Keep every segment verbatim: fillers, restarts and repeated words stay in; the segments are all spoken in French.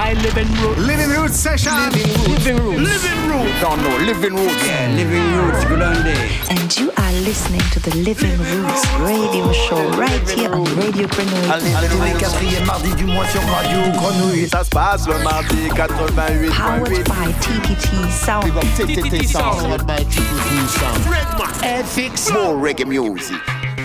my living room. Living Root Session. Living room. Living Root. Don't know, Living Root. Yeah, Living Roots. Good on day. And you are listening to the Living Roots radio show right here on Radio Grenouille. Allez, tous les quatrièmes mardis du mois sur Radio Grenouille. Ça se passe le mardi quatre-vingt-huit point huit. Powered by T T T Sound. T T T Sound. Powered by T T T Sound. F X. More reggae music.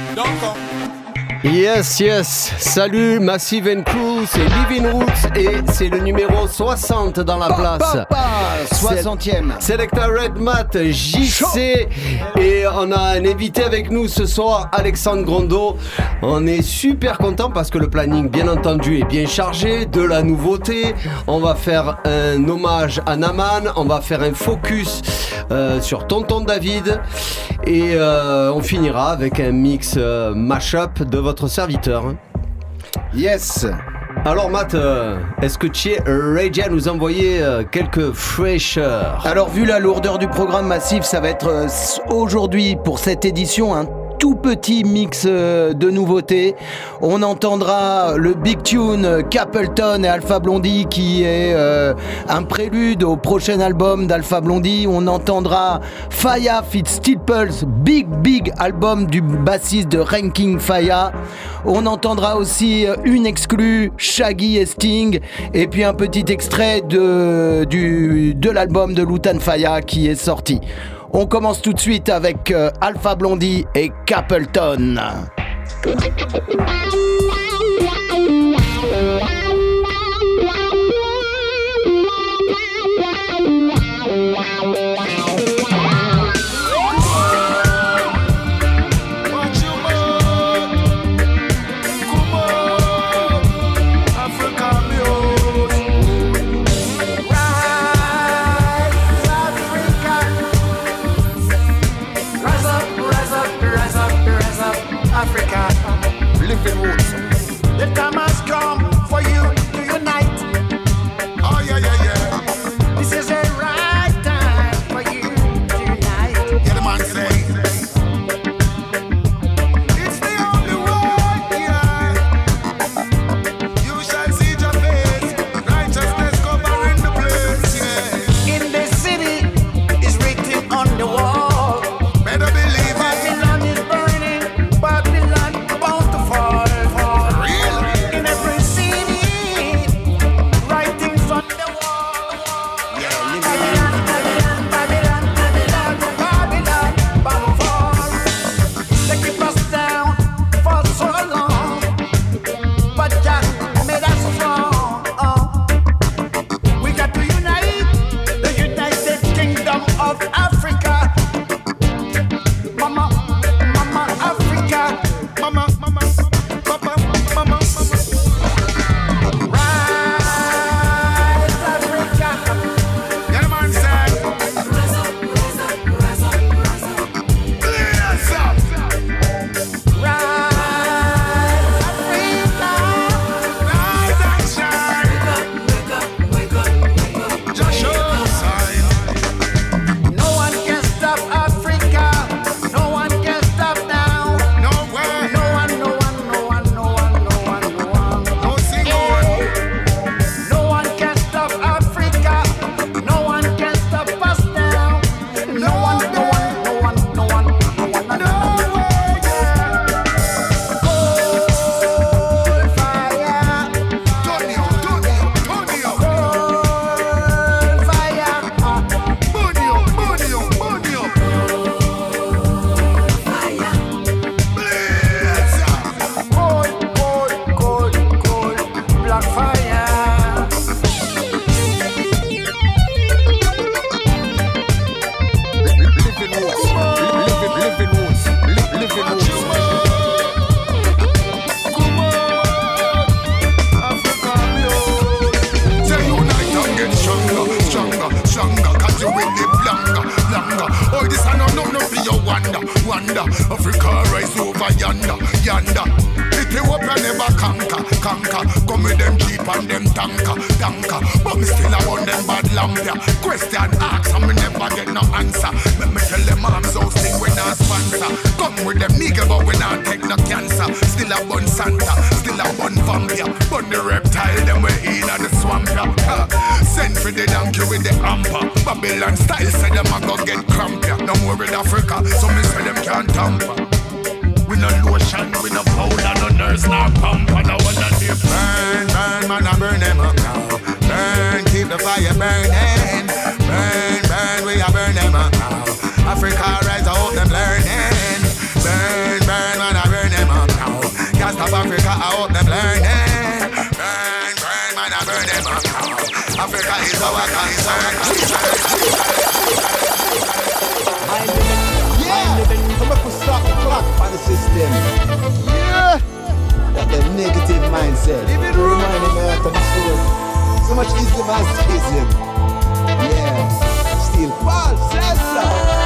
Yes, yes, salut Massive and Crew, c'est Living Roots et c'est le numéro soixante dans la place. soixantième. Selecta Red Mat, J C et on a un invité avec nous ce soir, Alexandre Grondo. On est super content parce que le planning bien entendu est bien chargé, de la nouveauté. On va faire un hommage à Naman, on va faire un focus euh, sur Tonton David et euh, on finira avec un mix euh, mash-up de votre serviteur. Yes. Alors Matt, euh, est-ce que tu es ready à nous envoyer euh, quelques fraîcheurs? Alors vu la lourdeur du programme Massif, ça va être euh, aujourd'hui pour cette édition un tout petit mix euh, de nouveautés. On entendra le big tune Capleton et Alpha Blondy qui est euh, un prélude au prochain album d'Alpha Blondy. On entendra Faya feat. Steel Pulse, big big album du bassiste de Ranking Faya. On entendra aussi une exclue Shaggy et Sting et puis un petit extrait de, du, de l'album de Lutan Faya qui est sorti. On commence tout de suite avec euh, Alpha Blondy et Capleton. Living Roots. The time has come for you to unite. Oh yeah, yeah, yeah. This is the right time for you to unite. Yeah, the man say. It's the only way, yeah. You shall see your face. Righteousness covering the place, yeah. In the city is written on the wall. Better believe it. Babylon is burning. Babylon about to fall. fall. Real. In every city, writings on the wall. Babylon, Babylon, Babylon, Babylon, Babylon, about to fall. They keep us down for so long, but Jah made us strong. We got to unite, the United Kingdom of Africa. Mama, Mama Africa, Mama, mama, papa, mama, mama. rise Africa. Yeah, the man say. Rise up, rise up, rise up, rise up. Blaze up. Rise Africa. Rise and shine. Just show sign. No one can stop Africa. No one can stop now. No way. No one, no one, no one, no one, no one, no one. No single one. No one can stop Africa. No one can stop us now. No one, no one, no one, no one, no one, no one. Cold fire, Tonio, Tonio, Tonio. cold fire. Bunio, Bunio, Bunio. Blaze up. Cold, cold, cold, cold, black fire. Living Roots. Living, living Roots. Li- Living Roots. Say unite and get stronger, stronger, stronger. Cause you with the blanca, blanca. Oh, this I know no no for your wonder, wonder. Africa rise over yonder, yonder. Pick you up and never conquer, conquer. Come with them jeep and them tanker, tanker. But me still I want them bad lampia. Question ask and me never get no answer. Let me tell them arms out thing we not sponsor. Come with them nigga but we not take no cancer. Still a bun Santa, still a bun vampire. Bun the reptile them we in at the swamp ya. with the amper. Babylon style say them a go get cramp. Yeah. No more with Africa, so me say them can't tamper. We no lotion, we no powder, no nurse, no pump. And I wanna see burn, burn, man, I burn them up now. Burn, keep the fire burning. Burn, burn, we a burn them up now. Africa rise, I hope them learning. Burn, burn, man, I burn them up now. Can't stop Africa, I hope them learning. Burn, burn, man, I burn them up now. Africa is our concern. Come up and stop the clock by the system. Yeah. That the negative mindset. Leave it room. Reminding me of the soul. So much ism and schism. Yeah. Still Paul says so.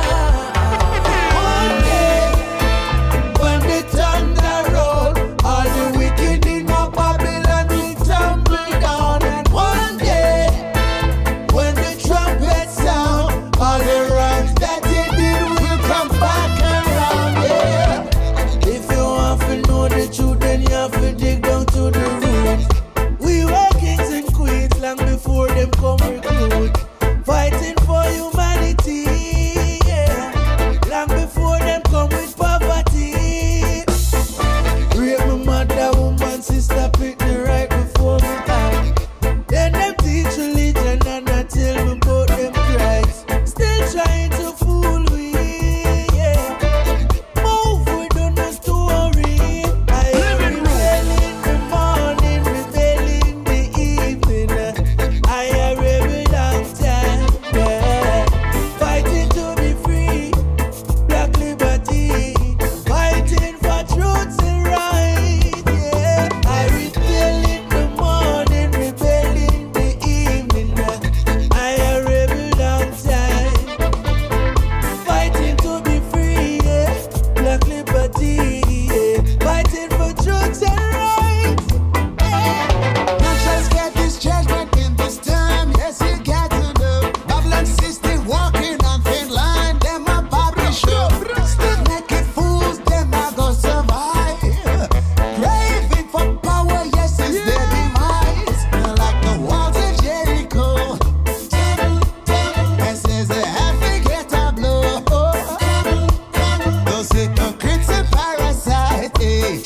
One day, when the thunder roll, all the wicked in my Babylon will tumble down. And one day, when the trumpet sound, all the wrongs that they did will come back around. Yeah. If you want to know the truth, then you have to dig down to the root. We were kings and queens long before them come recruit. Fighting for humanity, yeah. Long before them come with poverty. Rape my mother, woman, sister, pick me right before me time. Then them teach religion and I tell me about them Christ. Still trying to fool me, yeah. Move with no story. I rebel in the morning, rebel in the evening. I a rebel long time, yeah. Fighting to be free, black liberty. Fighting for truth and right, yeah. I rebel in the morning, rebel in the evening. I a rebel long time. Fighting to be free, yeah. Black liberty, yeah. Fighting for truth and right, yeah. You just get this judgment in this time. Yes, you got to know. Babylon system walking on thin line. Them a Barbie show. Still naked fools, them a go survive. Craving for power, yes, it's their demise. Like the walls of Jericho. And says they have to get a blow. Those hypocrites and parasites. Eh.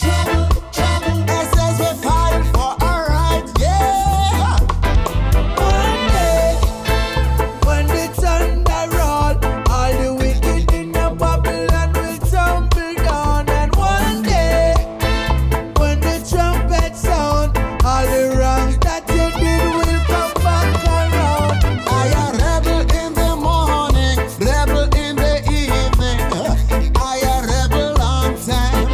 And says we're fighting for our rights, yeah. One day, When the thunder roll, all the wicked in the Babylon will tumble down. And one day, when the trumpet sound, all the wrongs that you did will come back around. I a rebel in the morning, rebel in the evening. I a rebel long time.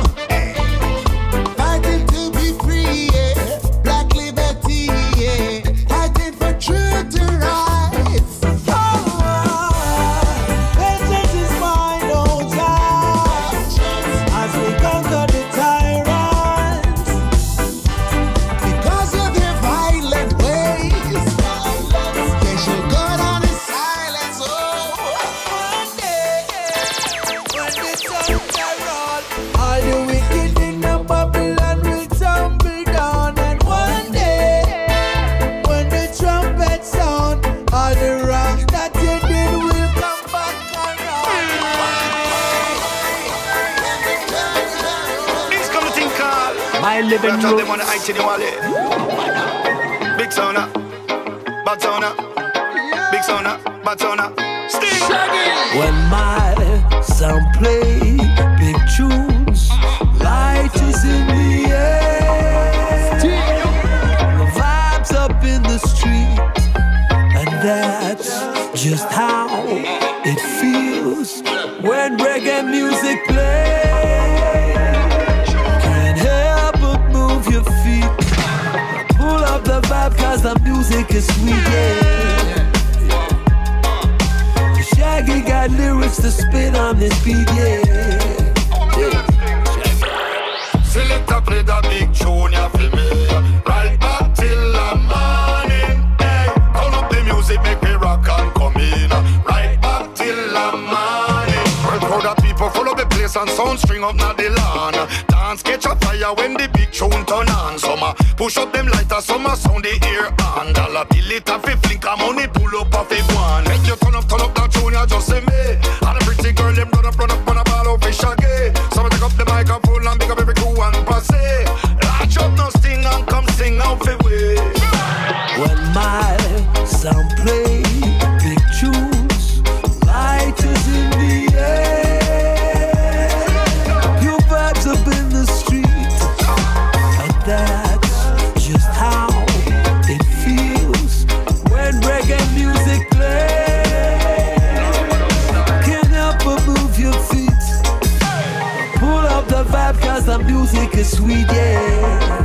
Fighting to be free, yeah. Black liberty, yeah. Fighting for truth and rights. Vengeance is mine, oh God, as we conquer the tyrants. Because of their violent ways, they shall go down in silence. Oh, One day, when the thunder roll, all the wicked in the Babylon will tumble down. And one day, when the trumpet sound, all the wrongs that you did will come back around. It's come to think call. My living Tell them room. on the I T D wallet. Big sauna, bad sauna, big sauna, bad sauna. Sting. When my sound play big tunes, light is in the air. The vibes up in the street, and that's just how it feels when reggae music plays. Can't help but move your feet. Pull up the vibe 'cause the music is sweet, yeah. Shaggy got lyrics to spit on this beat, yeah. Select a play the big tune, you feel me? Right back till the morning. Hey, turn up the music, make me rock and come in. Right back till the morning. Well, crowd of people follow the place and sound string up now the lawn. Dance catch a fire when the big tune turn on. Summer push up them lighter, summer sound the ear on. Dollar bill it a fi flick a money pull up a fi one. Make you turn up, turn up that tune, you just say me. And the pretty girl them run up, run up on a ball of fish again. So I take up the microphone and pick up every crew and passe. Latch up no sting and come sing out fi way. When my sound play big tunes, light is in the air. Pure vibes up in the street, and that's just how it feels when reggae music plays. Can't help but move your feet, pull up the vibe 'cause the music is sweet, yeah.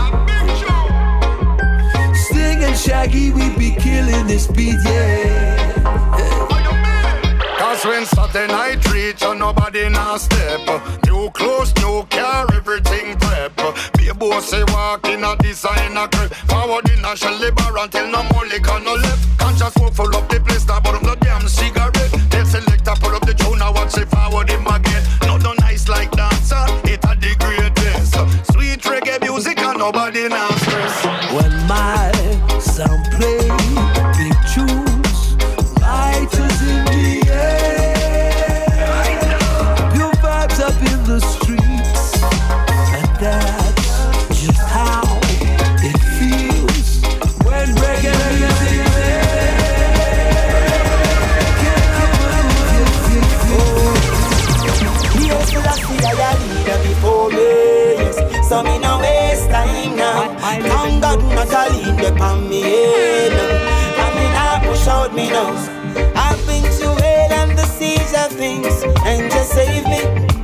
And Shaggy, we be killing this beat, yeah. Cause when Saturday night reach and nobody now step. New clothes, new car, everything prep. Be a boss, say walk in a designer crib. Forward in a Shelly bar until no more liquor no left. Conscious smoke full up the place, now bottom the damn cigarette. Tell selector pull up the tune, now watch say forward him again. Not no nice like dancer, it a the greatest. Sweet reggae music and nobody now stress. When my sound play big tunes, lighters in the air. Pure vibes up in the streets, and that's just how it feels when reggae music plays. Yes, I see I leader before me. Yes, so me no waste time now. Thank God not a lean upon me head. I mean I push out me nose. I've been to hell and the seas of things, and just save me.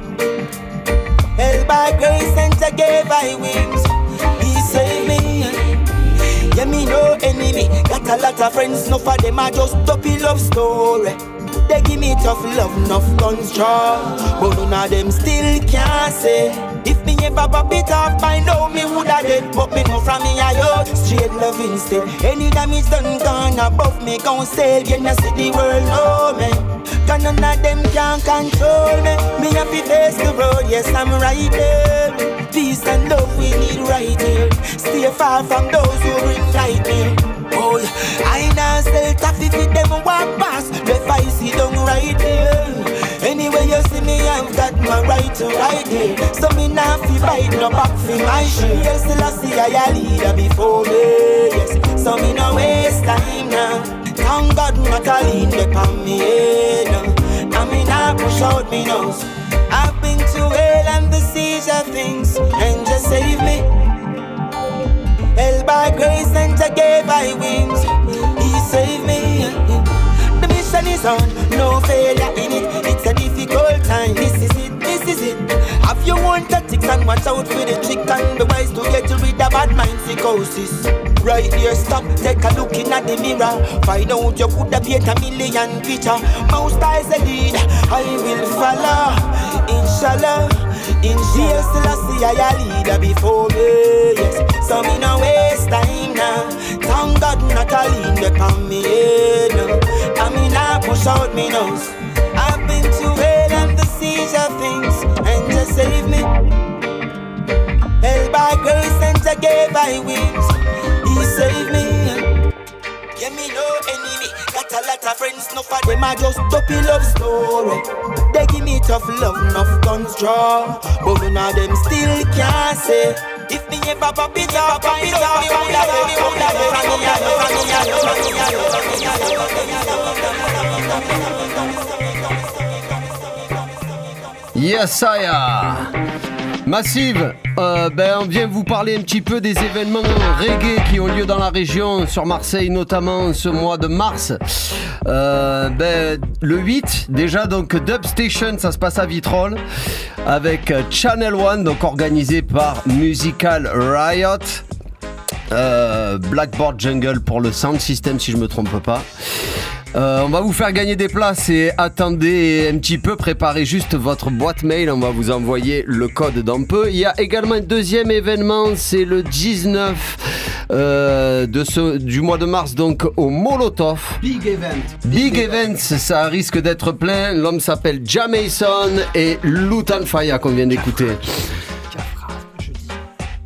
Held by grace and to gave I wings. He saved me. Yeah, me no enemy. Got a lot of friends, no for them I just dopey love story. They give me tough love, enough guns draw, but none of them still can't say. If me ever pop it off, by now me woulda dead. But me know from me I yo straight love instead. Any damage done gone above me gon' sail. You know see the world know me, 'cause none of them can control me. Me have to face the road, yes I'm right there. Peace and love we need right here. Stay far from those who bring nightmare. Oh, I now sell taffy for them walk past. Left I see them right there. Anyway you see me, I've got my right to ride here. So me now fi bite no back for my share. Yes, still I see I a leader before me. Yes, so me no waste time now. Thank God not a lean upon me head. I mean I push out me nose. I've been to hell and the siege of things, and just save me. Held by grace and to gave I wings. He saved me. The mission is on, no failure in it. It's a difficult time, this is it, this is it. Have your own tactics and watch out for the trick, and be wise to get rid of bad mind psychosis. Right here, stop, take a look in at the mirror. Find out you could have paint a million picture. Most eyes a lead, I will follow. Inshallah, in Jesus still I see I a leader before me. Yes, so me no waste time now. Thank God not a lean upon me head. No, I mean I push out me nose. I've been to hell and the siege of things, and just save me. Held by grace and to gave I wings. He saved me. Yeah, me no enemy. Got a lot of friends, no for them I just dopey love story. They give me tough love, enough guns draw, but none of them still can't say. If me ever pop it up, pop it up, me woulda dead, me woulda dead. From me I know, from me I know, from me I know, from me I know, from me I know. Yes, I Massive, euh, ben, on vient vous parler un petit peu des événements reggae qui ont lieu dans la région, sur Marseille notamment ce mois de mars. Euh, ben, le huit, déjà, donc Dub Station, ça se passe à Vitrolles, avec Channel One, donc organisé par Musical Riot. Euh, Blackboard Jungle pour le sound system, si je me trompe pas. Euh, on va vous faire gagner des places et attendez un petit peu, préparez juste votre boîte mail, on va vous envoyer le code dans peu. Il y a également un deuxième événement, c'est le dix-neuf euh, de ce, du mois de mars, donc au Molotov. Big event. Big, Big event, ça risque d'être plein. L'homme s'appelle Jamason et Lutan Fire qu'on vient d'écouter.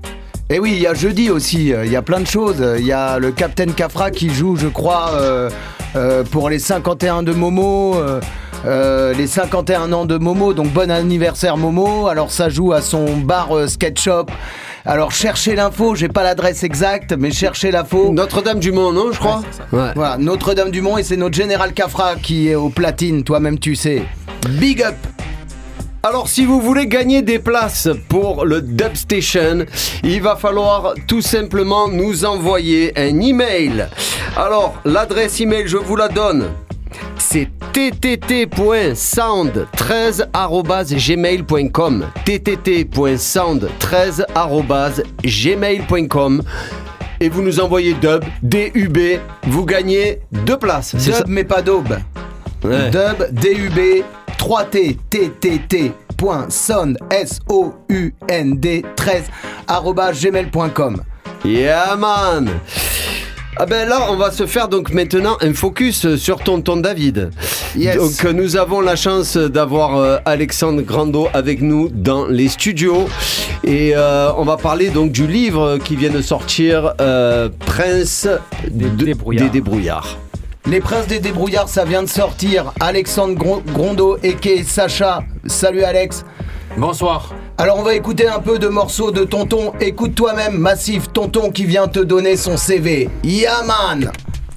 Et oui, il y a jeudi aussi, il y a plein de choses. Il y a le Captain Cafra qui joue, je crois, euh, euh, pour les cinquante et un de Momo. Euh, Euh, les cinquante et un ans de Momo, donc bon anniversaire Momo. Alors ça joue à son bar euh, skate shop. Alors cherchez l'info, j'ai pas l'adresse exacte, mais cherchez l'info. Notre-Dame-du-Mont, non, je crois. Ouais, ouais. Voilà, Notre-Dame-du-Mont, et c'est notre général Cafra qui est au platine, toi-même tu sais. Big up. Alors si vous voulez gagner des places pour le Dub Station, il va falloir tout simplement nous envoyer un email. Alors l'adresse email, je vous la donne. C'est t t t point sound treize arobase gmail point com t t t point sound treize arobase gmail point com et vous nous envoyez dub, D U B, vous gagnez deux places. Dub ça mais pas daube. Ouais. Dub, D U B, trois T, T T T point sound, S O U N D, treize arobase gmail point com. Yeah man. Ah ben là, on va se faire donc maintenant un focus sur Tonton David. Yes. Donc nous avons la chance d'avoir euh, Alexandre Grando avec nous dans les studios et euh, on va parler donc du livre qui vient de sortir, euh, Prince des, de, débrouillards. des débrouillards. Les Princes des débrouillards, ça vient de sortir. Alexandre Grando et Sacha. Salut Alex. Bonsoir. Alors on va écouter un peu de morceaux de Tonton. Écoute toi-même, Massif, Tonton qui vient te donner son C V. Yeah man.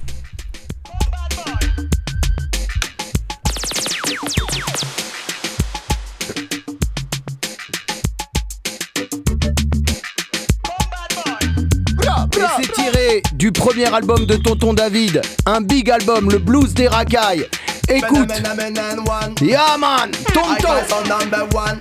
Et c'est tiré du premier album de Tonton David, un big album, le blues des racailles. Écoute. Yeah man, Tonton.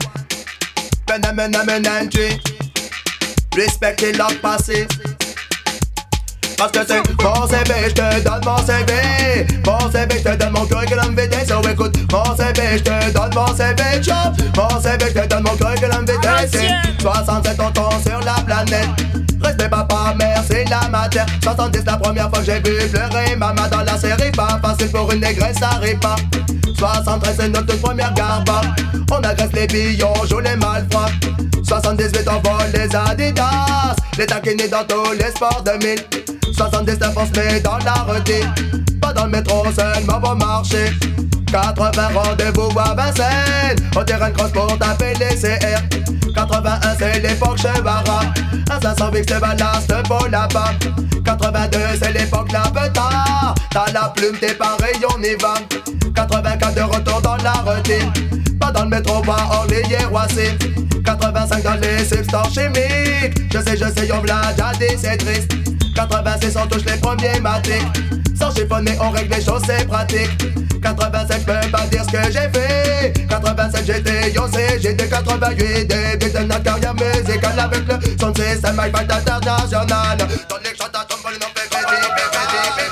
Respectez leur passé. Parce que c'est mon C V, je te donne mon C V. Mon C V, je te donne mon curriculum vitae. So écoute, mon C V, je te donne mon C V. Chop. Mon C V, je te donne mon curriculum vitae. C'est soixante-sept tontons sur la planète. Respect papa, mère, c'est la matière. soixante-dix la première fois que j'ai vu pleurer maman dans la série. Pas facile pour une négresse, ça arrive pas. soixante-treize c'est notre toute première garba. On agresse les billes, on joue les malfrats. soixante-dix-huit on vole les Adidas. Les taquinés dans tous les sports de mille. soixante-dix-neuf on se met dans la routine. Pas dans le métro seulement pour marcher. quatre-vingts rendez-vous à Vincennes. Au terrain de cross pour taper les C R. quatre-vingt-un c'est l'époque Chevara. Un cinq cents Vix c'est ballast pour là-bas. quatre-vingt-deux c'est l'époque la petard. T'as la plume, t'es pareil, on y va. quatre-vingt-quatre de retour dans la routine. Pas dans le métro, pas Orly, Roissy. quatre-vingt-cinq dans les substances chimiques. Je sais, je sais, on l'a déjà dit, c'est triste. quatre-vingt-six on touche les premiers matiques. Sans chiffonner, on règle les choses, c'est pratique. quatre-vingt-sept, je peux pas dire ce que j'ai fait. quatre-vingt-sept, j'étais yossé, j'étais quatre-vingt-huit. Début de notre carrière musicale avec le son système iPad international. Dans les chants à tomber, non, bébé, bébé, bébé,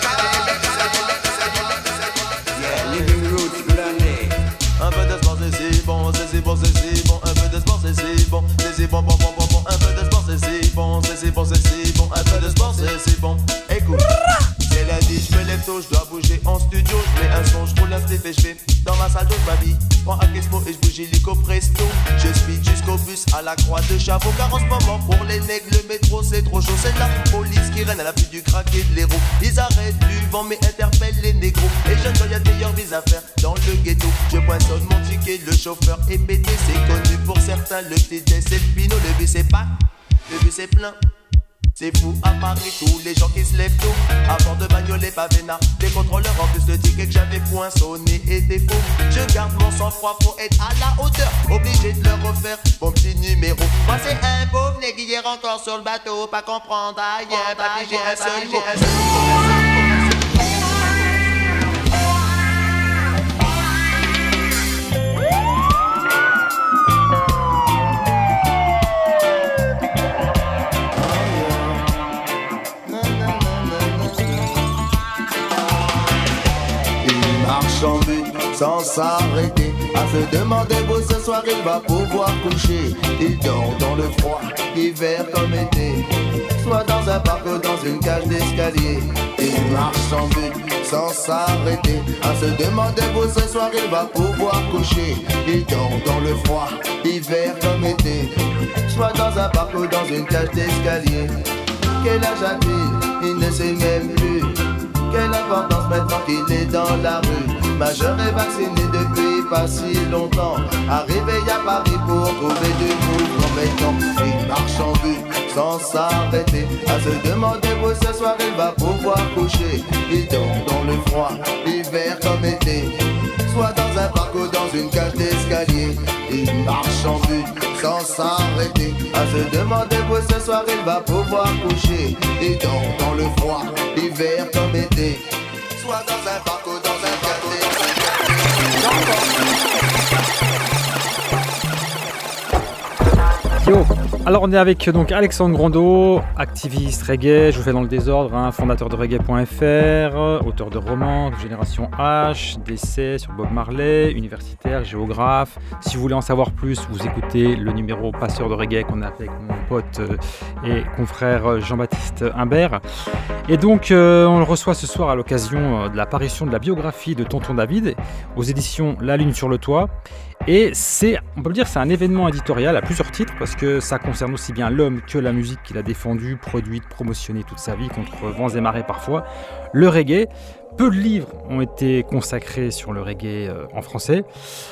un peu de sport c'est si bon, c'est si bon, c'est si bon. Un peu de sport c'est si bon, c'est si bon, bon, bon, bon, bon. Un peu de sport c'est si bon, c'est si bon, c'est si bon. Un peu de sport c'est si bon. Écoute, c'est lundi, je me lève tôt, je dois bouger en studio. Je mets un son, je roule un slip et je fais dans ma salle de baby. Prends un Gizmo et je bouge illico presto. Je speed jusqu'au bus à la croix de Chavaux. Car en ce moment pour les nègres le métro c'est trop chaud. C'est la police qui règne à la vue du crack et de l'héros. Ils arrêtent du vent mais interpellent les négros. Et je ne y a de meilleures vies à faire dans le ghetto. Je poinçonne mon ticket, le chauffeur est pété. C'est connu pour certains, le T D c'est le pinot. Le bus c'est pas, le bus c'est plein. C'est fou à Paris, tous les gens qui se lèvent tôt. À bord de bagnole et pavena. Les contrôleurs en plus le ticket que j'avais poinçonné était faux. Je garde mon sang-froid, faut être à la hauteur. Obligé de le refaire, mon petit numéro. Moi c'est un pauvre nègre hier encore sur le bateau. Pas comprendre, aïe, papi j'ai un seul mot. En but sans s'arrêter, à se demander où ce soir il va pouvoir coucher. Il dort dans le froid, hiver comme été, soit dans un parc ou dans une cage d'escalier. Il marche en but sans s'arrêter, à se demander où ce soir il va pouvoir coucher. Il dort dans le froid, hiver comme été, soit dans un parc ou dans une cage d'escalier. Quel âge a-t-il? Il ne sait même plus. Quelle importance maintenant qu'il est dans la rue. Majeur et vacciné depuis pas si longtemps. Arrivé à Paris pour trouver du mouvement maintenant. Il marche en vue sans s'arrêter. À se demander où ce soir il va pouvoir coucher. Il dort dans le froid, hiver comme été. Soit dans un parc ou dans une cage d'escalier. Il marche en vue sans s'arrêter. À se demander où ce soir il va pouvoir coucher. Il dort dans le froid, hiver comme été. Soit dans un parc ou dans un cage Yo, alors on est avec donc Alexandre Grondeau, activiste reggae, je vous fais dans le désordre, hein, fondateur de reggae point F R, auteur de romans, Génération H, d'essais sur Bob Marley, universitaire, géographe. Si vous voulez en savoir plus, vous écoutez le numéro Passeur de reggae qu'on a fait avec mon pote euh, et confrère Jean-Baptiste Imbert. Et donc euh, on le reçoit ce soir à l'occasion euh, de l'apparition de la biographie de Tonton David aux éditions La Lune sur le Toit. Et c'est, on peut le dire, c'est un événement éditorial à plusieurs titres parce que ça concerne aussi bien l'homme que la musique qu'il a défendue, produite, promotionnée toute sa vie contre vents et marées parfois, le reggae. Peu de livres ont été consacrés sur le reggae euh, en français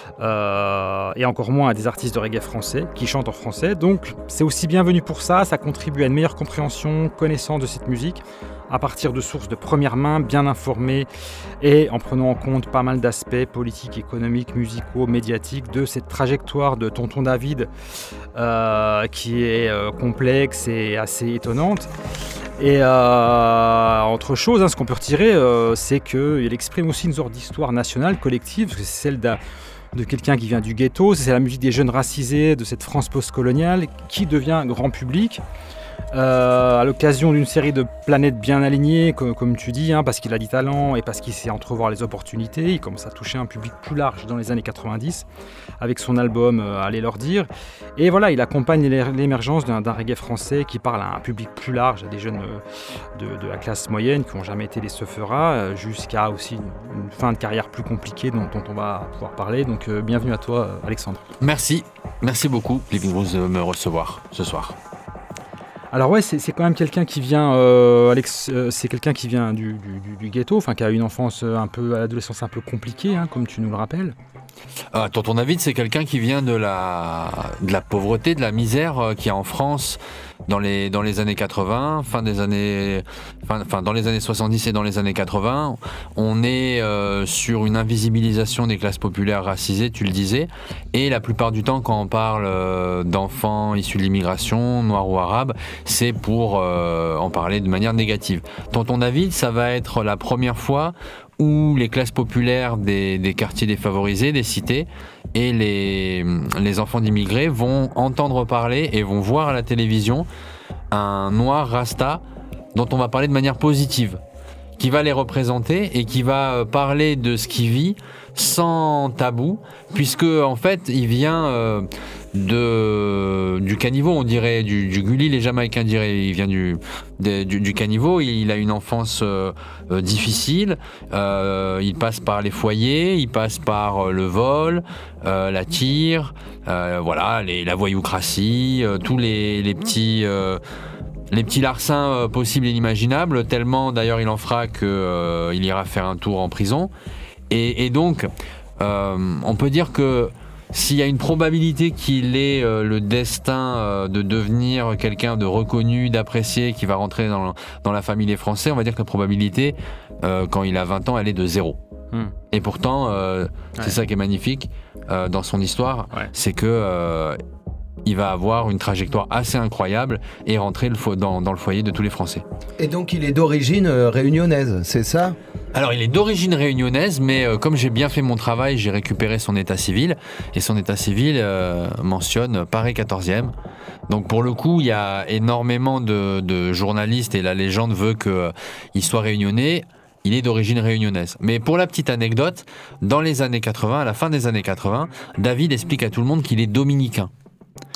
euh, et encore moins à des artistes de reggae français qui chantent en français. Donc c'est aussi bienvenu pour ça, ça contribue à une meilleure compréhension, connaissance de cette musique à partir de sources de première main, bien informées et en prenant en compte pas mal d'aspects politiques, économiques, musicaux, médiatiques de cette trajectoire de Tonton David euh, qui est euh, complexe et assez étonnante. Et euh, autre chose, hein, ce qu'on peut retirer, euh, c'est qu'il exprime aussi une sorte d'histoire nationale, collective, parce que c'est celle d'un de quelqu'un qui vient du ghetto, c'est la musique des jeunes racisés de cette France postcoloniale qui devient grand public. Euh, à l'occasion d'une série de planètes bien alignées, comme, comme tu dis, hein, parce qu'il a du talent et parce qu'il sait entrevoir les opportunités. Il commence à toucher un public plus large dans les années quatre-vingt-dix avec son album euh, Allez leur dire. Et voilà, il accompagne l'émergence d'un, d'un reggae français qui parle à un public plus large, à des jeunes euh, de, de la classe moyenne qui n'ont jamais été des seufferas, euh, jusqu'à aussi une, une fin de carrière plus compliquée dont, dont on va pouvoir parler. Donc euh, bienvenue à toi, euh, Alexandre. Merci, merci beaucoup, Living Rose, de me recevoir ce soir. Alors ouais, c'est, c'est quand même quelqu'un qui vient, euh, Alex, euh, c'est quelqu'un qui vient du, du, du ghetto, enfin qui a une enfance un peu, à l'adolescence un peu compliquée, hein, comme tu nous le rappelles. Euh, Tonton David, c'est quelqu'un qui vient de la, de la pauvreté, de la misère euh, qui est en France dans les, dans les années quatre-vingts, fin des années, fin, fin, dans les années soixante-dix et dans les années quatre-vingts. On est euh, sur une invisibilisation des classes populaires racisées, tu le disais, et la plupart du temps, quand on parle euh, d'enfants issus de l'immigration, noirs ou arabes, c'est pour euh, en parler de manière négative. Tonton David, ça va être la première fois où les classes populaires des, des quartiers défavorisés, des cités, et les, les enfants d'immigrés vont entendre parler et vont voir à la télévision un noir rasta dont on va parler de manière positive, qui va les représenter et qui va parler de ce qu'il vit sans tabou, puisque en fait il vient euh, de, du caniveau, on dirait, du, du Gulli, les Jamaïcains diraient, il vient du, de, du, du caniveau, il a une enfance euh, euh, difficile, euh, il passe par les foyers, il passe par euh, le vol, euh, la tire, euh, voilà, les, la voyoucratie, euh, tous les, les petits... Euh, les petits larcins euh, possibles et inimaginables, tellement d'ailleurs il en fera qu'il euh, ira faire un tour en prison. Et, et donc, euh, on peut dire que s'il y a une probabilité qu'il ait euh, le destin euh, de devenir quelqu'un de reconnu, d'apprécié, qui va rentrer dans, dans la famille des Français, on va dire que la probabilité, euh, quand il a vingt ans, elle est de zéro. Hmm. Et pourtant, euh, ouais. c'est ça qui est magnifique euh, dans son histoire, ouais. c'est que... Euh, il va avoir une trajectoire assez incroyable et rentrer le fo- dans, dans le foyer de tous les Français. Et donc il est d'origine euh, réunionnaise, c'est ça ? Alors il est d'origine réunionnaise, mais euh, comme j'ai bien fait mon travail, j'ai récupéré son état civil, et son état civil euh, mentionne Paris quatorzième. Donc pour le coup, il y a énormément de, de journalistes, et la légende veut qu'il euh, soit réunionnais. Il est d'origine réunionnaise. Mais pour la petite anecdote, dans les années quatre-vingts, à la fin des années quatre-vingts, David explique à tout le monde qu'il est dominicain.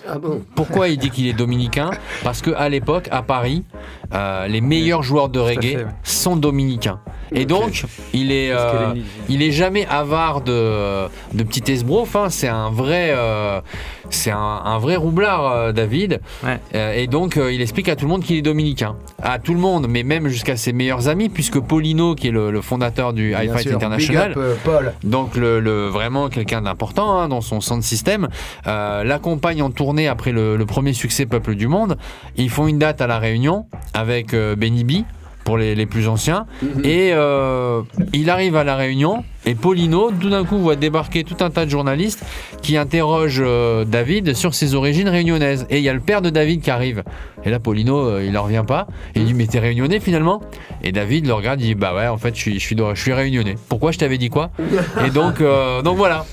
Ah bon? Pourquoi il dit qu'il est dominicain? Parce qu'à l'époque, à Paris, euh, les meilleurs joueurs de reggae fait, ouais. sont dominicains. Et donc, il est, euh, il est jamais avare de, de petit esbrouf. Hein. C'est un vrai, euh, c'est un, un vrai roublard, euh, David. Ouais. Euh, et donc, euh, il explique à tout le monde qu'il est dominicain. À tout le monde, mais même jusqu'à ses meilleurs amis, puisque Paulino, qui est le, le fondateur du High Fight International, Big up, euh, Paul. donc le, le, vraiment quelqu'un d'important hein, dans son sound system, euh, l'accompagne en tournée après le, le premier succès Peuple du Monde. Ils font une date à La Réunion avec euh, Benny B pour les, les plus anciens. Mm-hmm. Et euh, il arrive à La Réunion et Paulino, tout d'un coup, voit débarquer tout un tas de journalistes qui interrogent euh, David sur ses origines réunionnaises. Et il y a le père de David qui arrive. Et là, Paulino, euh, il en revient pas. Et il dit, mais t'es réunionnais finalement? Et David le regarde, il dit, bah ouais, en fait, je suis, je suis, je suis réunionnais. Pourquoi je t'avais dit quoi? Et donc, euh, donc voilà.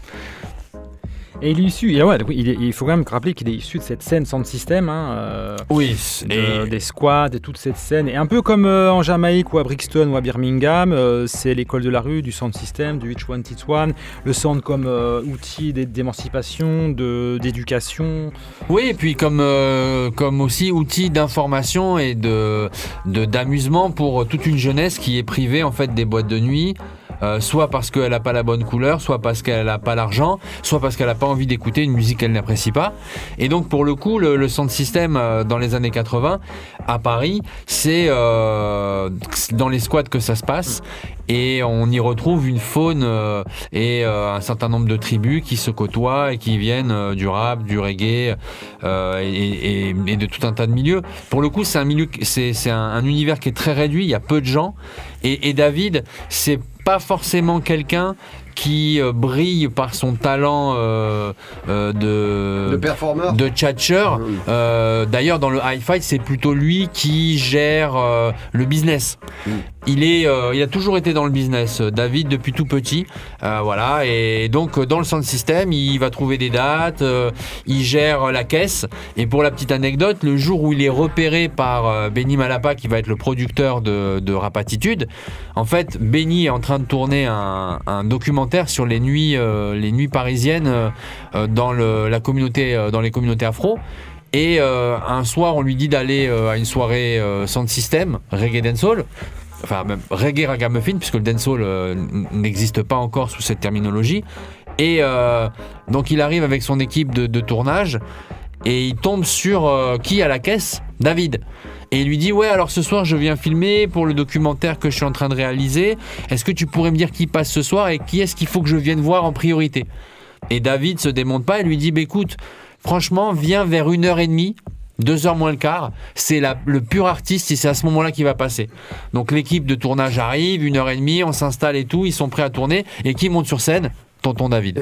Et il est issu, et ouais, donc il, est, il faut quand même rappeler qu'il est issu de cette scène sound system, hein, euh, oui, de, et... des squads et toute cette scène. Et un peu comme euh, en Jamaïque ou à Brixton ou à Birmingham, euh, c'est l'école de la rue, du sound system, du Each One Teach One, le sound comme euh, outil d'émancipation, de, d'éducation. Oui, et puis comme, euh, comme aussi outil d'information et de, de, d'amusement pour toute une jeunesse qui est privée en fait des boîtes de nuit. Euh, soit parce qu'elle n'a pas la bonne couleur, soit parce qu'elle n'a pas l'argent, soit parce qu'elle n'a pas envie d'écouter une musique qu'elle n'apprécie pas. Et donc pour le coup, le, le sound system euh, dans les années quatre-vingts à Paris, c'est euh, dans les squats que ça se passe. Et on y retrouve une faune euh, et euh, un certain nombre de tribus qui se côtoient et qui viennent euh, du rap, du reggae euh, et, et, et de tout un tas de milieux. Pour le coup, c'est un milieu, c'est, c'est un, un univers qui est très réduit. Il y a peu de gens. Et, et David, c'est pas forcément quelqu'un qui euh, brille par son talent euh, euh, de, de performeur, de tchatcheur. Mmh. Euh, d'ailleurs, dans le High Fight, c'est plutôt lui qui gère euh, le business. Mmh. Il, est, euh, il a toujours été dans le business, David, depuis tout petit. Euh, voilà. Et donc, dans le sound system, il va trouver des dates, euh, il gère la caisse. Et pour la petite anecdote, le jour où il est repéré par euh, Benny Malapa, qui va être le producteur de, de Rapatitude, en fait, Benny est en train de tourner un, un documentaire sur les nuits, euh, les nuits parisiennes euh, dans, le, la communauté, euh, dans les communautés afro. Et euh, un soir, on lui dit d'aller euh, à une soirée euh, sound system, reggae dancehall. Enfin, même reggae ragamuffin, puisque le dancehall euh, n'existe pas encore sous cette terminologie. Et euh, donc, il arrive avec son équipe de, de tournage et il tombe sur euh, qui à la caisse? David. Et il lui dit, ouais, alors ce soir, je viens filmer pour le documentaire que je suis en train de réaliser. Est-ce que tu pourrais me dire qui passe ce soir et qui est-ce qu'il faut que je vienne voir en priorité? Et David se démonte pas et lui dit, bah, écoute, franchement, viens vers une heure et demie. Deux heures moins le quart, c'est la, le pur artiste et c'est à ce moment-là qu'il va passer. Donc l'équipe de tournage arrive, une heure et demie, on s'installe et tout, ils sont prêts à tourner. Et qui monte sur scène? Tonton David.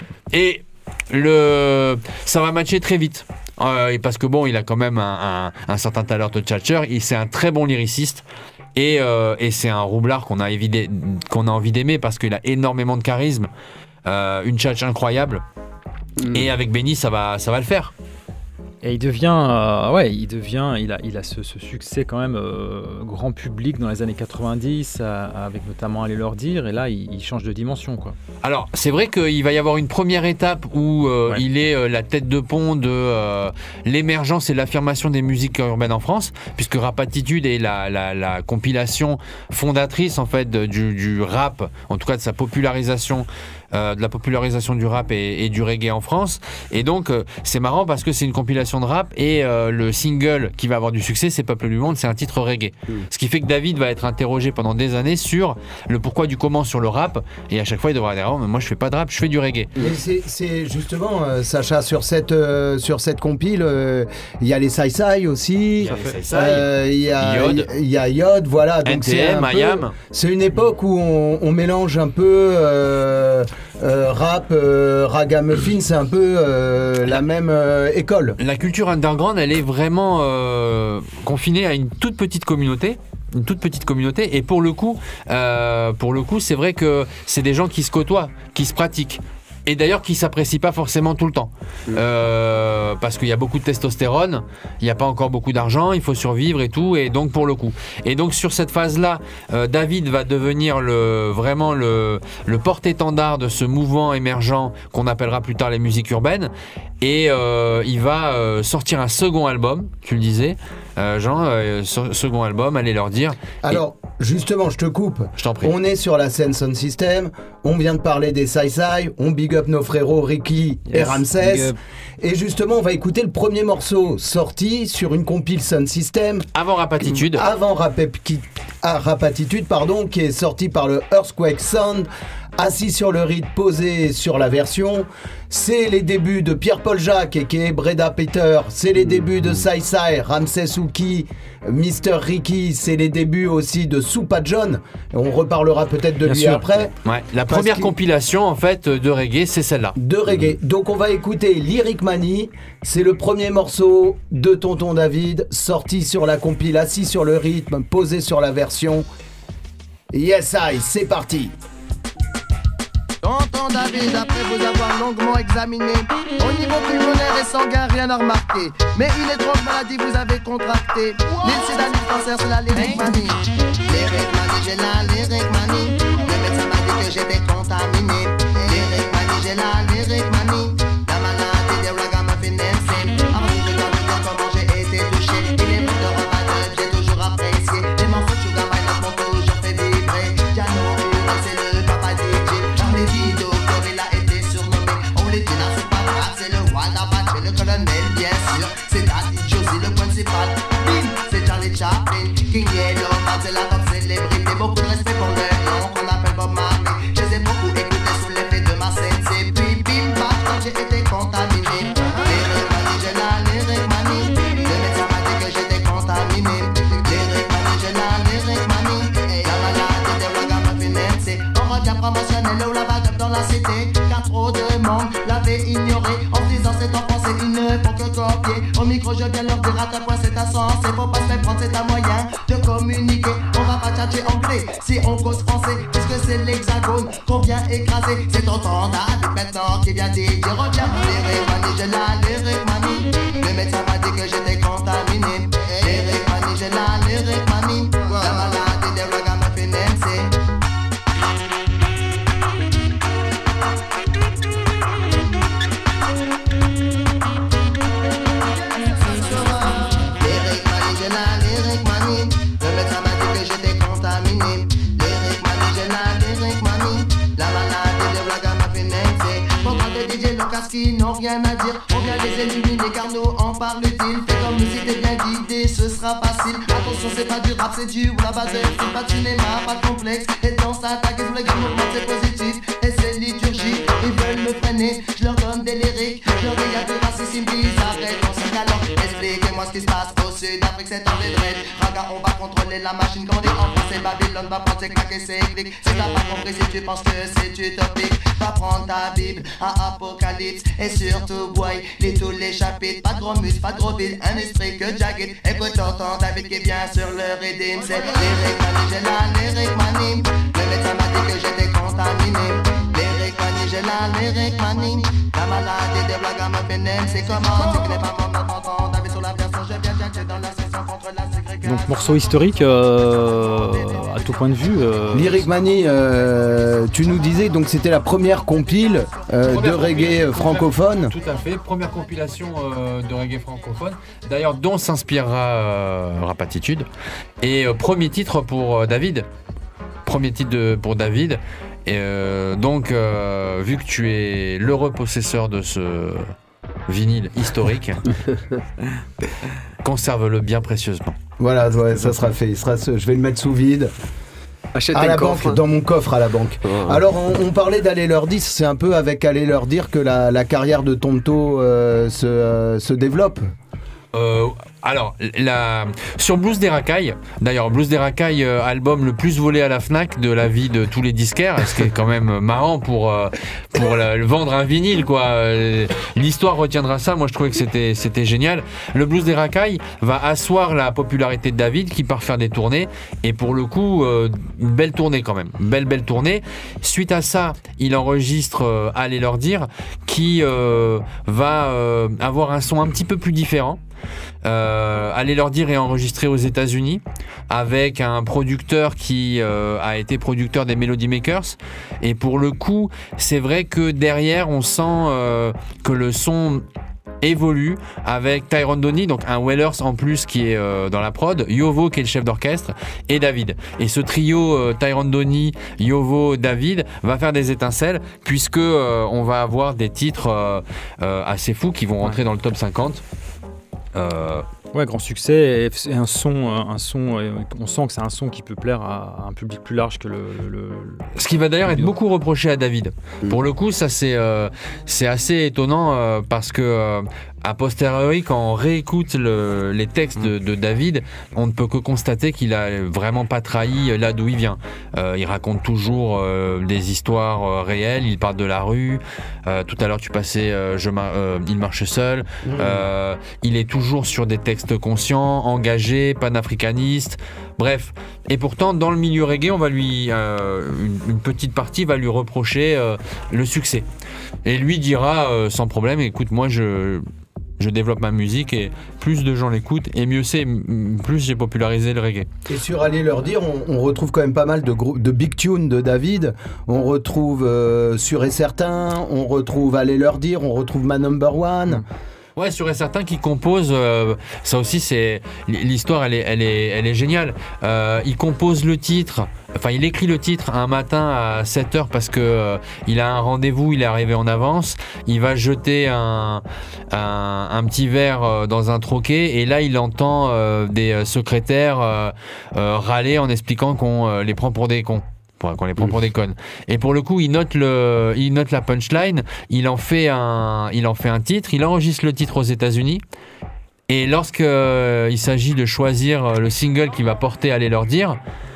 Et le, ça va matcher très vite. Euh, parce que bon, il a quand même un, un, un certain talent de tchatcher, il c'est un très bon lyriciste. Et, euh, et c'est un roublard qu'on a, évidé, qu'on a envie d'aimer parce qu'il a énormément de charisme, euh, une tchatch incroyable. Mmh. Et avec Benny, ça va, ça va le faire. Et il devient, euh, ouais, il devient, il a, il a ce, ce succès quand même euh, grand public dans les années quatre-vingt-dix, euh, avec notamment Allez leur dire, et là il, il change de dimension, quoi. Alors c'est vrai qu'il va y avoir une première étape où euh, ouais. il est euh, la tête de pont de euh, l'émergence et l'affirmation des musiques urbaines en France, puisque Rapatitude est la, la, la compilation fondatrice en fait de, du, du rap, en tout cas de sa popularisation. Euh, de la popularisation du rap et, et du reggae en France. Et donc euh, c'est marrant parce que c'est une compilation de rap et euh, le single qui va avoir du succès, c'est Peuple du Monde, c'est un titre reggae. Mmh. Ce qui fait que David va être interrogé pendant des années sur le pourquoi du comment sur le rap, et à chaque fois il devra dire oh, mais moi je fais pas de rap, je fais du reggae. Et c'est, c'est justement euh, Sacha sur cette euh, sur cette compile, il euh, y a les Sai Sai aussi, il y a les Sai Sai, euh, y a Yod, il y a Yod, voilà. Donc N T M, c'est un peu, c'est une époque où on, on mélange un peu euh, Euh, rap, euh, ragamuffin, c'est un peu euh, la même euh, école. La culture underground, elle est vraiment euh, confinée à une toute petite communauté. Une toute petite communauté. Et pour le coup, euh, pour le coup, c'est vrai que c'est des gens qui se côtoient, qui se pratiquent. Et d'ailleurs qui ne s'apprécient pas forcément tout le temps. Euh, parce qu'il y a beaucoup de testostérone, il n'y a pas encore beaucoup d'argent, il faut survivre et tout, et donc pour le coup. Et donc sur cette phase-là, euh, David va devenir le, vraiment le, le porte-étendard de ce mouvement émergent qu'on appellera plus tard les musiques urbaines. Et euh, il va euh, sortir un second album, tu le disais, euh, Jean, euh, so- second album, allez leur dire. Alors, et... justement, je te coupe. Je t'en prie. On est sur la scène Sound System, on vient de parler des Sai Sai, on big up nos frérots Ricky yes, et Ramsès. Et justement, on va écouter le premier morceau sorti sur une compile Sound System. Avant Rapatitude. Avant Rapep- ah, Rapatitude, pardon, qui est sorti par le Earthquake Sound. Assis sur le rythme, posé sur la version. C'est les débuts de Pierre-Paul Jacques et qui est Breda Peter. C'est les débuts de Sai Sai, Ramsès Ouki, Mister Ricky. C'est les débuts aussi de Soupa John. On reparlera peut-être de Bien lui sûr. après. Ouais, la première qu'il... compilation en fait de reggae, c'est celle-là. De reggae. Donc on va écouter Lyric Mani. C'est le premier morceau de Tonton David, sorti sur la compile, assis sur le rythme, posé sur la version. Yes I, c'est parti. Tonton David, après vous avoir longuement examiné, au niveau pulmonaire et sanguin, rien à remarquer. Mais une étrange maladie vous avez contracté. L'île sida, l'île cancer, c'est la lyric manie. Lyric manie, j'ai la lyric manie. Le médecin m'a dit que j'étais contaminé. Lyric manie, j'ai la lyric manie. La maladie des ragamuffins M C. Avant que je dois vous dire comment j'ai été touché. Il est bon de rebattre, j'ai toujours apprécié. Les morceaux de Sugar My Love m'ont toujours fait vibrer. Jano, c'est le papa D J. Les vidéos, il a été surnommé. On les dit, n'a pas grave, c'est le roi d'Apache, le colonel, bien sûr. C'est Daddy Josie, le principal. Bim, c'est Charlie Chaplin. King Yellow, c'est la top célébrité. Beaucoup de respect pour le nom qu'on appelle Bob Marley. Je les ai beaucoup écoutés sous l'effet de ma sensei. Puis bim, bam, quand j'ai été contaminé. Lyric Manie, j'ai la Lyric Manie. Le médecin m'a dit que j'étais contaminé. Lyric Manie, j'ai la Lyric Manie. La maladie des ragamuffins M C. On revient promotionnel ou la dans la cité, car trop de monde l'avait ignoré. En disant c'est en français, ils ne font que copier. Au micro, je viens leur dire à quel point c'est un sens. C'est pour pas se faire prendre, c'est un moyen de communiquer. On va pas tchatcher anglais si on cause français, puisque c'est l'hexagone qu'on vient écraser. C'est tonton David maintenant qui vient dire reviens, Lyric Manie, j'ai la Lyric Manie. Le médecin m'a dit que j'étais contaminé. Lyric Manie, j'ai la Lyric Manie. La maladie des ragamuffins M C. Qui n'ont rien à dire, on vient les éliminer car nous en parle-t-il. Fais comme musique est bien guidée, ce sera facile. Attention, c'est pas du rap, c'est du ou la base, c'est pas de cinéma, pas de complexe. Et dans sa attaque, ils voulaient que le mouvement c'est positif. Et c'est liturgie, ils veulent me freiner. Je leur donne des lyriques, je leur dis y'a du racisme bizarre. Dans ce cas, alors expliquez-moi ce qui se passe au sud Afrique, c'est en des dreads. Raga, on va contrôler la machine quand on est en français. Babylone va prendre ses claques et ses clics. Si t'as pas compris, si tu penses que c'est utopique, va prendre ta Bible à Apocalypse. Et surtout, boy, lis tous les chapitres. Pas de gros muscles, pas de gros billes, un esprit que jagged. Écoute, tonton David qui vient sur le rythme. C'est Lyric Manie, j'ai la Lyric Manie. Le médecin m'a dit que j'étais contaminé. Lyric Manie, j'ai la Lyric Manie. La maladie des ragamuffins M C. Comment tu connais pas mon nom, tonton David sur la version. Je viens jacker dans la session contre la ségrégation. Donc morceau historique euh, à tout point de vue. Euh... Lyric Manie, euh, tu nous disais donc c'était la première compile euh, première de reggae compil- francophone. Tout à fait, première compilation euh, de reggae francophone. D'ailleurs, dont s'inspirera euh, Rapatitude. Et euh, premier titre pour euh, David. Premier titre de, pour David. Et euh, donc, euh, vu que tu es l'heureux possesseur de ce vinyle historique, conserve-le bien précieusement. Voilà, ouais, ça sera fait. Il sera, je vais le mettre sous vide. Achète à un la coffre. banque, dans mon coffre à la banque. Oh. Alors on, on parlait d'aller leur dire, c'est un peu avec aller leur dire que la, la carrière de Tonto euh, se, euh, se développe. Euh, alors, la, sur Blues des Racailles, d'ailleurs, Blues des Racailles, euh, album le plus volé à la Fnac de la vie de tous les disquaires, ce qui est quand même marrant pour, euh, pour la, vendre un vinyle, quoi. Euh, l'histoire retiendra ça. Moi, je trouvais que c'était, c'était génial. Le Blues des Racailles va asseoir la popularité de David qui part faire des tournées. Et pour le coup, euh, une belle tournée quand même. Belle, belle tournée. Suite à ça, il enregistre euh, Allez leur dire, qui euh, va euh, avoir un son un petit peu plus différent. Euh, allez leur dire est enregistré aux États-Unis avec un producteur qui euh, a été producteur des Melody Makers, et pour le coup c'est vrai que derrière on sent euh, que le son évolue avec Tyrone Donny, donc un Wellers en plus qui est euh, dans la prod, Yovo qui est le chef d'orchestre et David. Et ce trio euh, Tyrone Donny, Yovo, David va faire des étincelles puisque euh, on va avoir des titres euh, euh, assez fous qui vont rentrer dans le top cinquante. Euh, Ouais, grand succès et un son, un son, on sent que c'est un son qui peut plaire à un public plus large que le. le, le Ce qui va d'ailleurs être beaucoup reproché à David. Mmh. Pour le coup, ça c'est euh, c'est assez étonnant euh, parce que euh, a posteriori, quand on réécoute le, les textes de, de David, on ne peut que constater qu'il a vraiment pas trahi là d'où il vient. Euh, il raconte toujours euh, des histoires euh, réelles. Il parle de la rue. Euh, tout à l'heure, tu passais euh, je mar- euh, Il marche seul. Mmh. Euh, il est toujours sur des textes conscient, engagé, panafricaniste, bref. Et pourtant, dans le milieu reggae, on va lui, euh, une, une petite partie va lui reprocher euh, le succès. Et lui dira euh, sans problème, écoute, moi je, je développe ma musique et plus de gens l'écoutent et mieux c'est, plus j'ai popularisé le reggae. Et sur Aller leur dire, on, on retrouve quand même pas mal de, gros, de big tunes de David. On retrouve euh, Sûr et Certain, on retrouve Aller leur dire, on retrouve Ma Number One. Mmh. Ouais, sûr et certain qui compose, euh, ça aussi c'est l'histoire, elle est, elle est, elle est géniale. Euh, il compose le titre, enfin il écrit le titre un matin à sept heures parce que euh, il a un rendez-vous, il est arrivé en avance. Il va jeter un, un, un petit verre dans un troquet et là il entend euh, des secrétaires euh, euh, râler en expliquant qu'on euh, les prend pour des cons. Qu'on les prend pour des connes. Et pour le coup, il note le, il note la punchline, il en fait un, il en fait un titre, il enregistre le titre aux États-Unis. Et lorsque euh, il s'agit de choisir le single qui va porter Aller leur dire,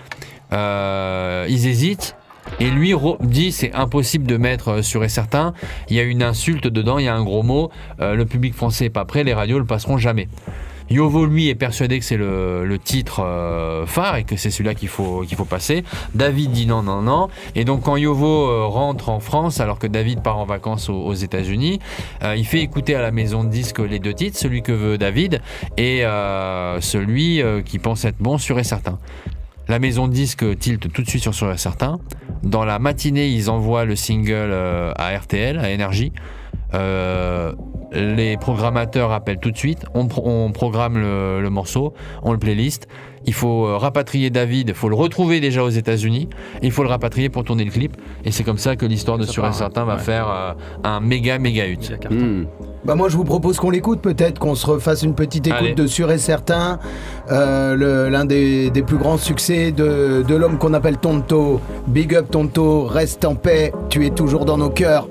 euh, ils hésitent. Et lui dit c'est impossible de mettre Sûr et Certain. Il y a une insulte dedans, il y a un gros mot. Euh, le public français est pas prêt, les radios le passeront jamais. Yovo, lui, est persuadé que c'est le, le titre euh, phare et que c'est celui-là qu'il faut, qu'il faut passer. David dit non, non, non. Et donc, quand Yovo euh, rentre en France, alors que David part en vacances aux, aux États-Unis, euh, il fait écouter à la maison de disques les deux titres, celui que veut David et euh, celui euh, qui pense être bon, Sûr et Certain. La maison de disques tilte tout de suite sur Sûr et Certain. Dans la matinée, ils envoient le single euh, à R T L, à Énergie. Euh, les programmateurs appellent tout de suite, on, pro- on programme le, le morceau, on le playlist. Il faut euh, rapatrier David, il faut le retrouver déjà aux États-Unis, et il faut le rapatrier pour tourner le clip. Et c'est comme ça que l'histoire de Sûr et Certain va ouais. faire euh, un méga méga hit. Mmh. Bah moi je vous propose qu'on l'écoute, peut-être qu'on se refasse une petite écoute Allez. de Sûr et Certain, euh, le, l'un des, des plus grands succès de, de l'homme qu'on appelle Tonto. Big up Tonto, reste en paix, tu es toujours dans nos cœurs.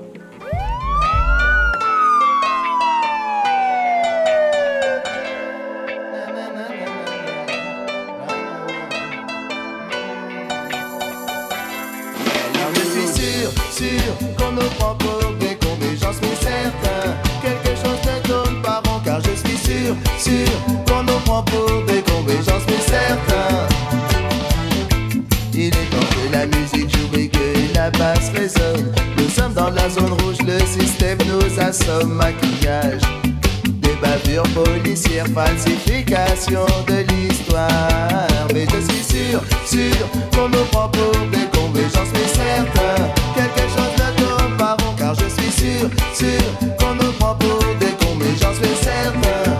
Sûr qu'on nous prend pour des cons, mais j'en suis certain. Il est temps que la musique joue et que la basse résonne. Nous sommes dans la zone rouge, le système nous assomme. Maquillage, des bavures policières, falsification de l'histoire. Mais je suis sûr, sûr qu'on nous prend pour des cons, mais j'en suis certain. Quelque chose ne tourne pas rond, car je suis sûr, sûr qu'on nous prend pour des cons, mais j'en suis certain.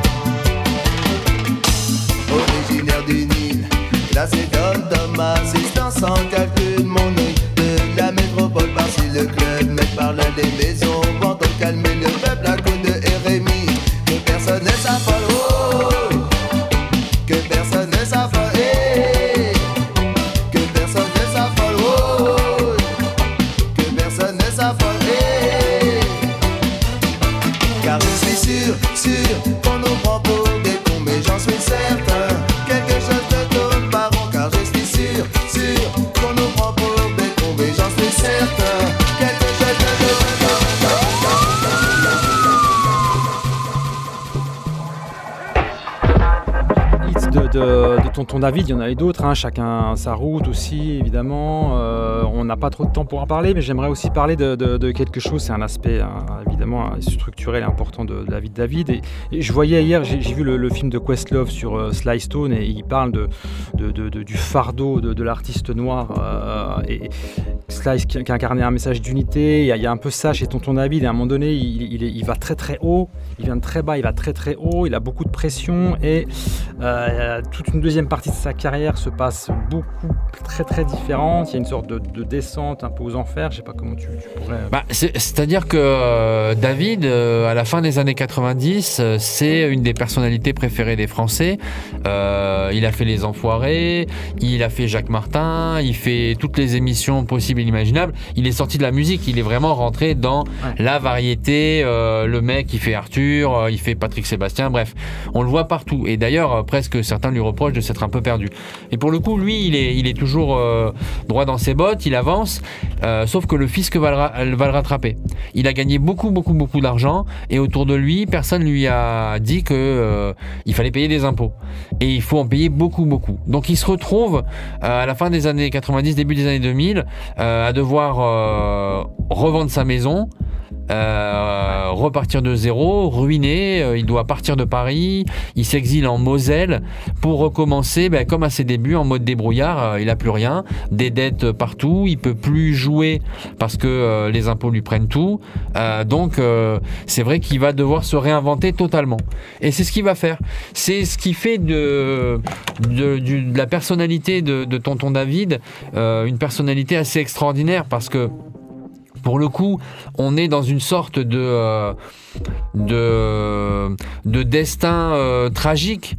Originaire du Nil, classé comme Thomas, assistant sans calcul, mon œil de la métropole, par-ci le club, mais par là des maisons, pour calmer le peuple à coup de R M I, que personne ne s'affole, oh, que personne ne s'affole, hey, que personne ne s'affole, oh, que personne ne s'affole, hey, car je suis sûr, sûr qu'on nous prend pour des cons, mais j'en suis certain. Quelque chose ne tourne pas rond, car je suis sûr, sûr qu'on nous prend pour des cons, mais j'en suis certain. Quelque chose ne tourne pas rond. De, de, de Tonton David, il y en avait d'autres, hein, chacun sa route aussi, évidemment. Euh, on n'a pas trop de temps pour en parler, mais j'aimerais aussi parler de, de, de quelque chose. C'est un aspect hein, évidemment structurel et important de, de la vie de David. Et, et je voyais hier, j'ai, j'ai vu le, le film de Questlove sur euh, Sly Stone, et il parle de, de, de, de, du fardeau de, de l'artiste noir. Euh, et Slice qui, qui incarnait un message d'unité. Il y, a, il y a un peu ça chez Tonton David. Et à un moment donné, il, il, il va très très haut. Il vient de très bas, il va très très haut. Il a beaucoup de pression. Et euh, toute une deuxième partie de sa carrière se passe beaucoup très très différente. Il y a une sorte de, de descente un peu aux enfers. Je sais pas comment tu, tu pourrais. Bah, c'est, c'est-à-dire que euh, David, euh, à la fin des années quatre-vingt-dix, euh, c'est une des personnalités préférées des Français. Euh, il a fait Les Enfoirés, il a fait Jacques Martin, il fait toutes les émissions possibles et inimaginables. Il est sorti de la musique, il est vraiment rentré dans ouais. la variété. Euh, le mec, il fait Arthur, euh, il fait Patrick Sébastien, bref, on le voit partout. Et d'ailleurs, euh, presque certains lui reprochent de s'être un peu perdu. Et pour le coup, lui, il est, il est toujours euh, droit dans ses bottes, il avance, euh, sauf que le fisc va le, ra- va le rattraper. Il a gagné beaucoup, beaucoup, beaucoup d'argent et autour de lui, personne lui a dit que euh, il fallait payer des impôts. Et il faut en payer beaucoup, beaucoup. Donc il se retrouve euh, à la fin des années quatre-vingt-dix, début des années deux mille, euh, à devoir euh, revendre sa maison, euh, repartir de zéro, ruiné. Euh, il doit partir de Paris, il s'exile en Moselle pour recommencer, ben, comme à ses débuts, en mode débrouillard. Euh, il n'a plus rien, des dettes partout, il peut plus jouer parce que euh, les impôts lui prennent tout. Euh, donc euh, c'est vrai qu'il va devoir se réinventer totalement. Et c'est ce qu'il va faire. C'est ce qui fait de, de, de, de la personnalité de, de Tonton David euh, une personnalité assez extraordinaire parce que pour le coup, on est dans une sorte de, euh, de, de destin euh, tragique.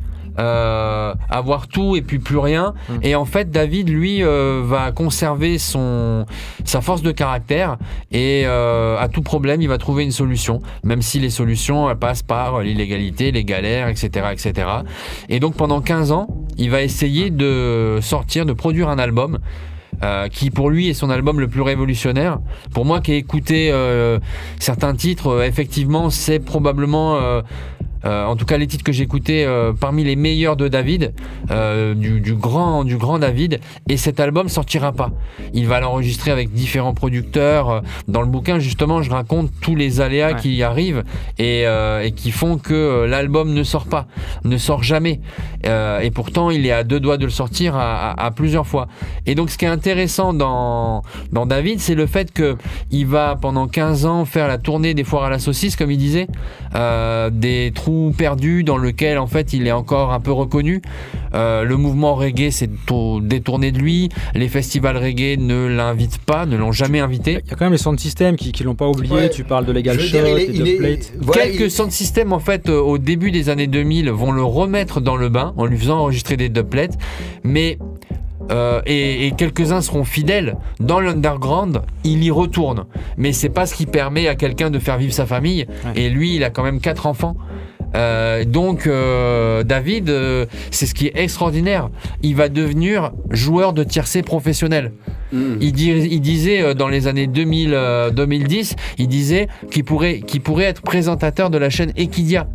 Euh, avoir tout et puis plus rien. Mmh. Et en fait, David, lui, euh, va conserver son, sa force de caractère et euh, à tout problème, il va trouver une solution, même si les solutions elles passent par l'illégalité, les galères, et cetera, et cetera. Et donc, pendant quinze ans, il va essayer de sortir, de produire un album. Euh, qui pour lui est son album le plus révolutionnaire. Pour moi qui ai écouté euh, certains titres, euh, effectivement c'est probablement euh, Euh, en tout cas les titres que j'écoutais euh, parmi les meilleurs de David, euh, du, du, grand, du grand David. Et cet album sortira pas. Il va l'enregistrer avec différents producteurs. Dans le bouquin justement je raconte tous les aléas ouais. qui y arrivent et, euh, et qui font que euh, l'album ne sort pas, ne sort jamais. Euh, et pourtant il est à deux doigts de le sortir à, à, à plusieurs fois. Et donc ce qui est intéressant dans, dans David, c'est le fait que il va pendant quinze ans faire la tournée des foires à la saucisse, comme il disait, euh, des trous perdu dans lequel en fait il est encore un peu reconnu. Euh, le mouvement reggae s'est détourné de lui, les festivals reggae ne l'invitent pas, ne l'ont jamais invité. Il y a quand même les sound systems qui, qui l'ont pas oublié. Ouais. Tu parles de Legal Shot et de Plate. Voilà, quelques il... sound systems en fait euh, au début des années deux mille vont le remettre dans le bain en lui faisant enregistrer des dubplates, mais Euh, et, et quelques-uns seront fidèles dans l'underground, il y retourne, mais c'est pas ce qui permet à quelqu'un de faire vivre sa famille. Ouais. Et lui il a quand même quatre enfants. Euh, donc euh, David euh, c'est ce qui est extraordinaire, il va devenir joueur de tiercé professionnel. Mmh. il, dit, il disait euh, dans les années deux mille, euh, deux mille dix il disait qu'il pourrait, qu'il pourrait être présentateur de la chaîne Equidia.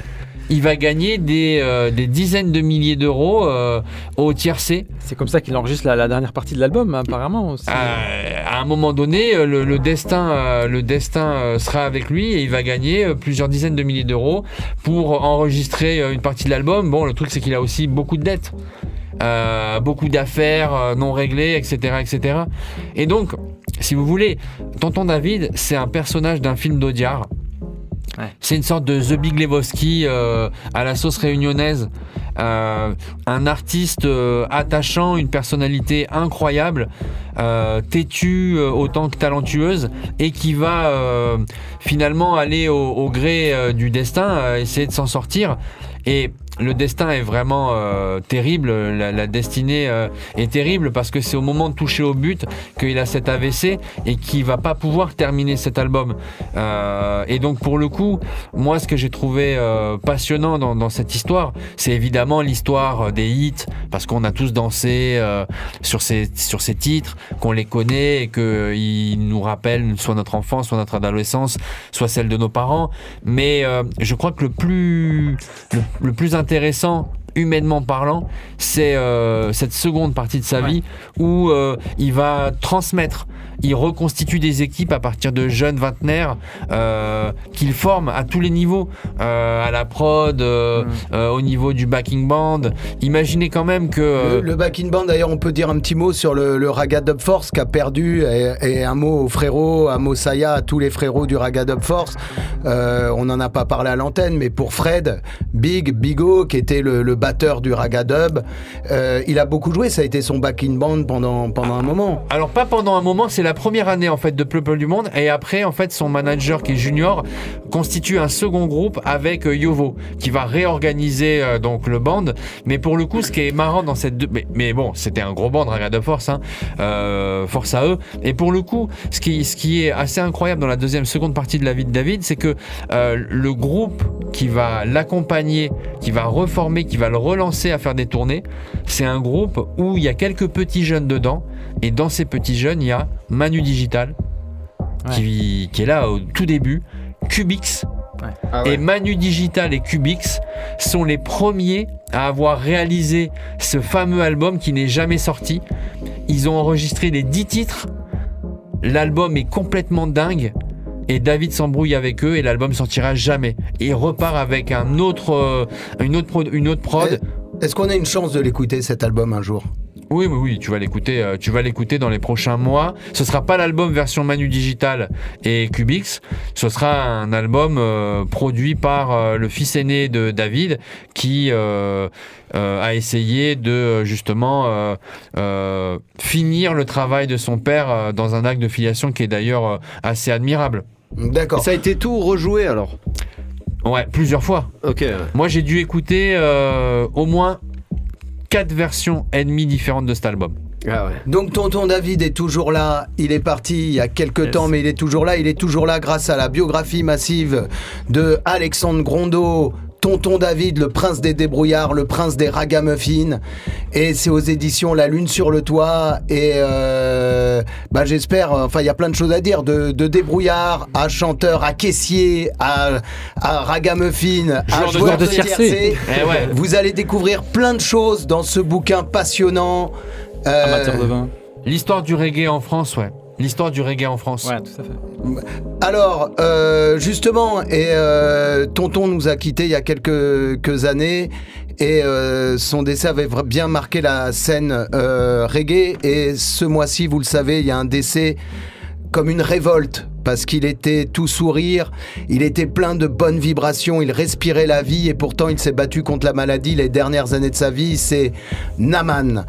Il va gagner des, euh, des dizaines de milliers d'euros euh, au tiercé. C'est comme ça qu'il enregistre la, la dernière partie de l'album, apparemment. Aussi. Euh, à un moment donné, le, le destin, euh, le destin euh, sera avec lui et il va gagner euh, plusieurs dizaines de milliers d'euros pour enregistrer euh, une partie de l'album. Bon, le truc, c'est qu'il a aussi beaucoup de dettes, euh, beaucoup d'affaires euh, non réglées, et cetera, et cetera. Et donc, si vous voulez, Tonton David, c'est un personnage d'un film d'Audiard. Ouais. C'est une sorte de The Big Lebowski euh, à la sauce réunionnaise. Euh, un artiste euh, attachant, une personnalité incroyable, euh, têtue euh, autant que talentueuse, et qui va euh, finalement aller au, au gré euh, du destin, euh, essayer de s'en sortir. Et le destin est vraiment euh, terrible, la, la destinée euh, est terrible parce que c'est au moment de toucher au but qu'il a cet A V C et qu'il va pas pouvoir terminer cet album. Euh, et donc pour le coup, moi ce que j'ai trouvé euh, passionnant dans, dans cette histoire, c'est évidemment l'histoire des hits, parce qu'on a tous dansé euh, sur ces, sur ces titres, qu'on les connaît et qu'ils nous rappellent soit notre enfance, soit notre adolescence, soit celle de nos parents. Mais euh, je crois que le plus, le, le plus intéressant humainement parlant, c'est euh, cette seconde partie de sa ouais. vie où euh, il va transmettre. Il reconstitue des équipes à partir de jeunes vingtenaires euh, qu'il forme à tous les niveaux, euh, à la prod, euh, mmh. euh, au niveau du backing band. Imaginez quand même que... Euh... Le, le backing band, d'ailleurs, on peut dire un petit mot sur le, le Raga Dub Force qui a perdu, et, et un mot aux frérots, à Mosaya, à tous les frérots du Raga Dub Force. Euh, on n'en a pas parlé à l'antenne, mais pour Fred, Big, Bigo, qui était le, le batteur du Raga Dub, euh, il a beaucoup joué, ça a été son backing band pendant, pendant un moment. Alors pas pendant un moment, c'est la première année en fait de Peuple du Monde, et après en fait son manager qui est junior constitue un second groupe avec euh, Yovo qui va réorganiser euh, donc le band. Mais pour le coup, ce qui est marrant dans cette deux... mais, mais bon, c'était un gros band, Raga de Force, hein, euh, force à eux. Et pour le coup, ce qui ce qui est assez incroyable dans la deuxième seconde partie de la vie de David, c'est que euh, le groupe qui va l'accompagner, qui va reformer, qui va le relancer à faire des tournées, c'est un groupe où il y a quelques petits jeunes dedans. Et dans ces petits jeunes, il y a Manu Digital, ouais. qui, qui est là au tout début, Cubix. Ouais. Ah ouais. Et Manu Digital et Cubix sont les premiers à avoir réalisé ce fameux album qui n'est jamais sorti. Ils ont enregistré les dix titres. L'album est complètement dingue. Et David s'embrouille avec eux et l'album sortira jamais. Et il repart avec un autre, euh, une, autre pro, une autre prod. Est-ce qu'on a une chance de l'écouter, cet album, un jour ? Oui, oui, oui, tu vas l'écouter, euh, tu vas l'écouter dans les prochains mois. Ce sera pas l'album version Manu Digital et Cubix. Ce sera un album euh, produit par euh, le fils aîné de David, qui euh, euh, a essayé de justement euh, euh, finir le travail de son père euh, dans un acte de filiation qui est d'ailleurs euh, assez admirable. D'accord. Et ça a été tout rejoué alors ? Ouais, plusieurs fois. Ok. Moi, j'ai dû écouter euh, au moins quatre versions ennemies différentes de cet album. Ah ouais. Donc tonton David est toujours là, il est parti il y a quelques yes. temps, mais il est toujours là, il est toujours là grâce à la biographie massive de Alexandre Grondeau, tonton David, le prince des débrouillards, le prince des ragamuffins, et c'est aux éditions La Lune sur le Toit, et euh, bah j'espère, enfin il y a plein de choses à dire, de, de débrouillard à chanteur, à caissier, à, à ragamuffin, à joueur de tiercé. Eh ouais. Vous allez découvrir plein de choses dans ce bouquin passionnant. Euh, Amateur de vin. L'histoire du reggae en France, ouais. L'histoire du reggae en France. Ouais, tout à fait. Alors, euh, justement, et euh, tonton nous a quittés il y a quelques, quelques années, et euh, son décès avait bien marqué la scène euh, reggae, et ce mois-ci, vous le savez, il y a un décès comme une révolte, parce qu'il était tout sourire, il était plein de bonnes vibrations, il respirait la vie, et pourtant il s'est battu contre la maladie les dernières années de sa vie. C'est Naman.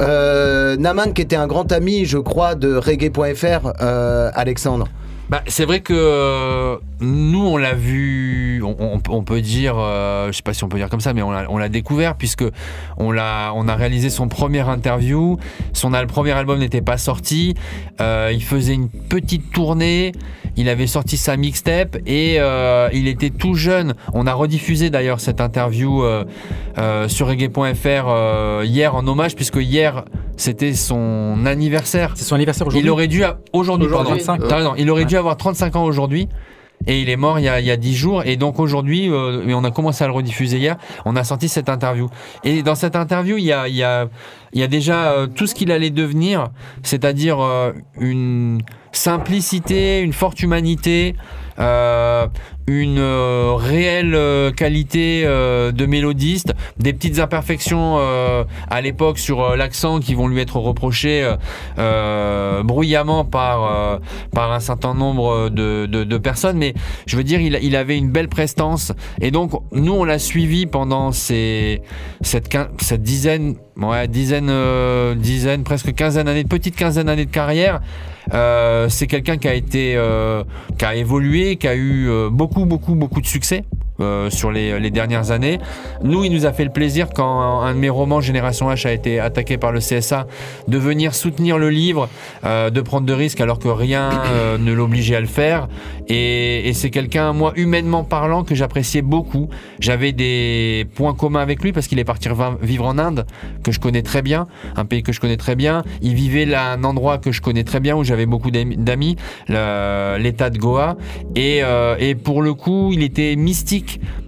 Euh, Naman qui était un grand ami, je crois, de reggae point f r, euh, Alexandre. Bah, c'est vrai que euh, nous on l'a vu, on, on, on peut dire, euh, je sais pas si on peut dire comme ça, mais on l'a, on l'a découvert puisque on l'a, on a réalisé son premier interview, son le premier album n'était pas sorti, euh, il faisait une petite tournée, il avait sorti sa mixtape et euh, il était tout jeune. On a rediffusé d'ailleurs cette interview euh, euh, sur reggae point f r euh, hier en hommage, puisque hier c'était son anniversaire. C'est son anniversaire aujourd'hui. Il aurait dû à, aujourd'hui, aujourd'hui pardon, t'as raison, il aurait ouais. dû avoir trente-cinq ans aujourd'hui. Et il est mort il y a, il y a dix jours. Et donc aujourd'hui, euh, on a commencé à le rediffuser hier, on a sorti cette interview. Et dans cette interview, il y a, il y a, il y a déjà euh, tout ce qu'il allait devenir, c'est-à-dire euh, une simplicité, une forte humanité, euh, une euh, réelle euh, qualité euh, de mélodiste, des petites imperfections euh, à l'époque sur euh, l'accent qui vont lui être reprochées euh, euh, bruyamment par, euh, par un certain nombre de, de, de personnes, mais je veux dire il, il avait une belle prestance, et donc nous on l'a suivi pendant ces, cette, quin- cette dizaine, ouais, dizaine, euh, dizaine, presque quinzaine d'années, petite quinzaine d'années de carrière. Euh, c'est quelqu'un qui a été, euh, qui a évolué, qui a eu euh, beaucoup, beaucoup, beaucoup de succès euh, sur les, les dernières années. Nous, il nous a fait le plaisir, quand un de mes romans, Génération H, a été attaqué par le C S A, de venir soutenir le livre, euh, de prendre de risques alors que rien euh, ne l'obligeait à le faire. Et, et c'est quelqu'un, moi, humainement parlant, que j'appréciais beaucoup. J'avais des points communs avec lui parce qu'il est parti vivre en Inde, que je connais très bien, un pays que je connais très bien. Il vivait là un endroit que je connais très bien, où j'avais beaucoup d'amis, le, l'état de Goa. Et, euh, et pour le coup, il était mystique.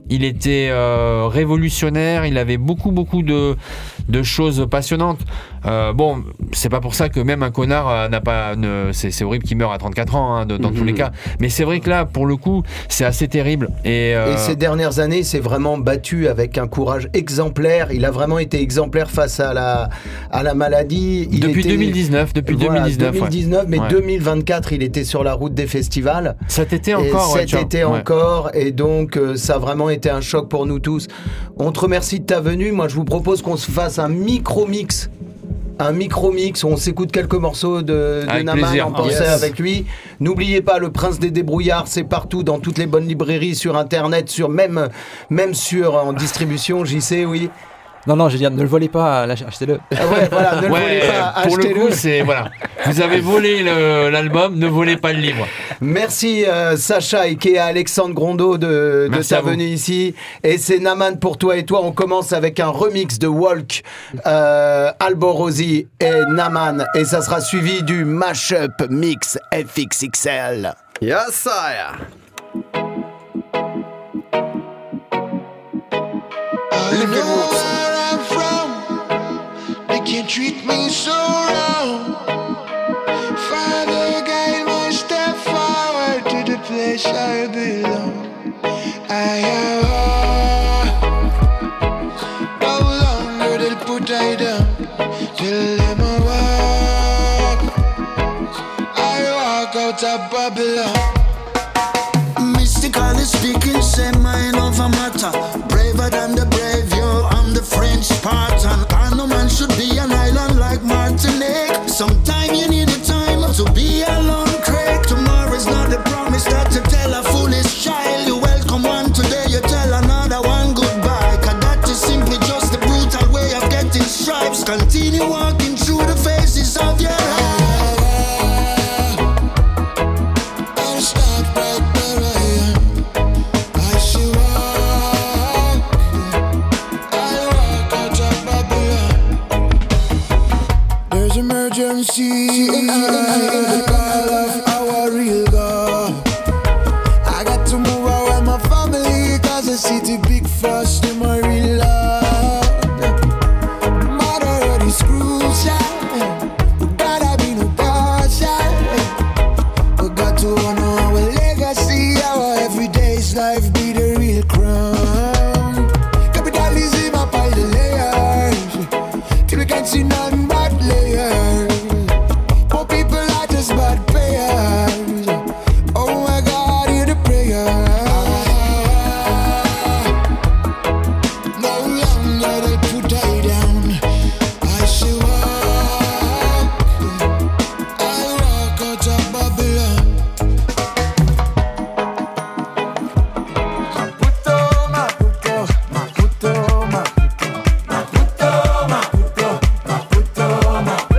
il était euh, révolutionnaire, il avait beaucoup beaucoup de, de choses passionnantes. Euh, bon, c'est pas pour ça que même un connard euh, n'a pas... Ne, c'est, c'est horrible qu'il meure à trente-quatre ans, hein, de, dans mmh. tous les cas. Mais c'est vrai que là, pour le coup, c'est assez terrible. Et, euh... Et ces dernières années, il s'est vraiment battu avec un courage exemplaire. Il a vraiment été exemplaire face à la, à la maladie. Il depuis était... deux mille dix-neuf, depuis voilà, deux mille dix-neuf. deux mille dix-neuf, ouais. mais ouais. deux mille vingt-quatre, il était sur la route des festivals. Cet été encore. Et cet ouais, été ouais. encore. Et donc, euh, ça a vraiment été un choc pour nous tous. On te remercie de ta venue. Moi, je vous propose qu'on se fasse un micro-mix. Un micro-mix où on s'écoute quelques morceaux de, de Naman en pensait yes. avec lui. N'oubliez pas, Le Prince des Débrouillards, c'est partout, dans toutes les bonnes librairies, sur Internet, sur même, même sur en distribution, j'y sais, oui. Non, non, j'ai dit, ne le volez pas, achetez-le. Ah ouais, voilà, ne le ouais, volez pas, pour achetez-le. Le coup, c'est, voilà. Vous avez volé le, l'album, ne volez pas le livre. Merci euh, Sacha et Kéa, Alexandre Grondeau de, de ta venue ici. Et c'est Naman pour toi et toi. On commence avec un remix de Walk, euh, Alborosi et Naman. Et ça sera suivi du Mashup Mix F X X L. Yes, sir. They can't treat me so wrong. Father, guide my step forward to the place I belong. I have no longer they'll put I down. Till them a walk, I walk out of Babylon. Mystically speaking, say my love a matter. Braver than the brave, yo, I'm the French Spartan. And no man should be an island like Martinique. Sometime you need a time to be alone, Craig. Tomorrow's not the promise that you tell a foolish child. You welcome one today, you tell another one goodbye. Cause that is simply just the brutal way of getting stripes. Continue walking through the faces of your eyes. Emergency in the call of our real God. I got to move out with my family, cause the city big fast in my real love. Mother is crucial, we gotta be no partial. We got to honor our legacy, our everyday's life be the real crown. Capitalism up all the layers, till we can't see none but layers. Poor people are just bad payers. Oh my God, hear the prayer. No longer they put I down. I shall walk, I walk out of Babylon. Maputo, Maputo, Maputo, Maputo, Maputo, Maputo, Maputo, Maputo.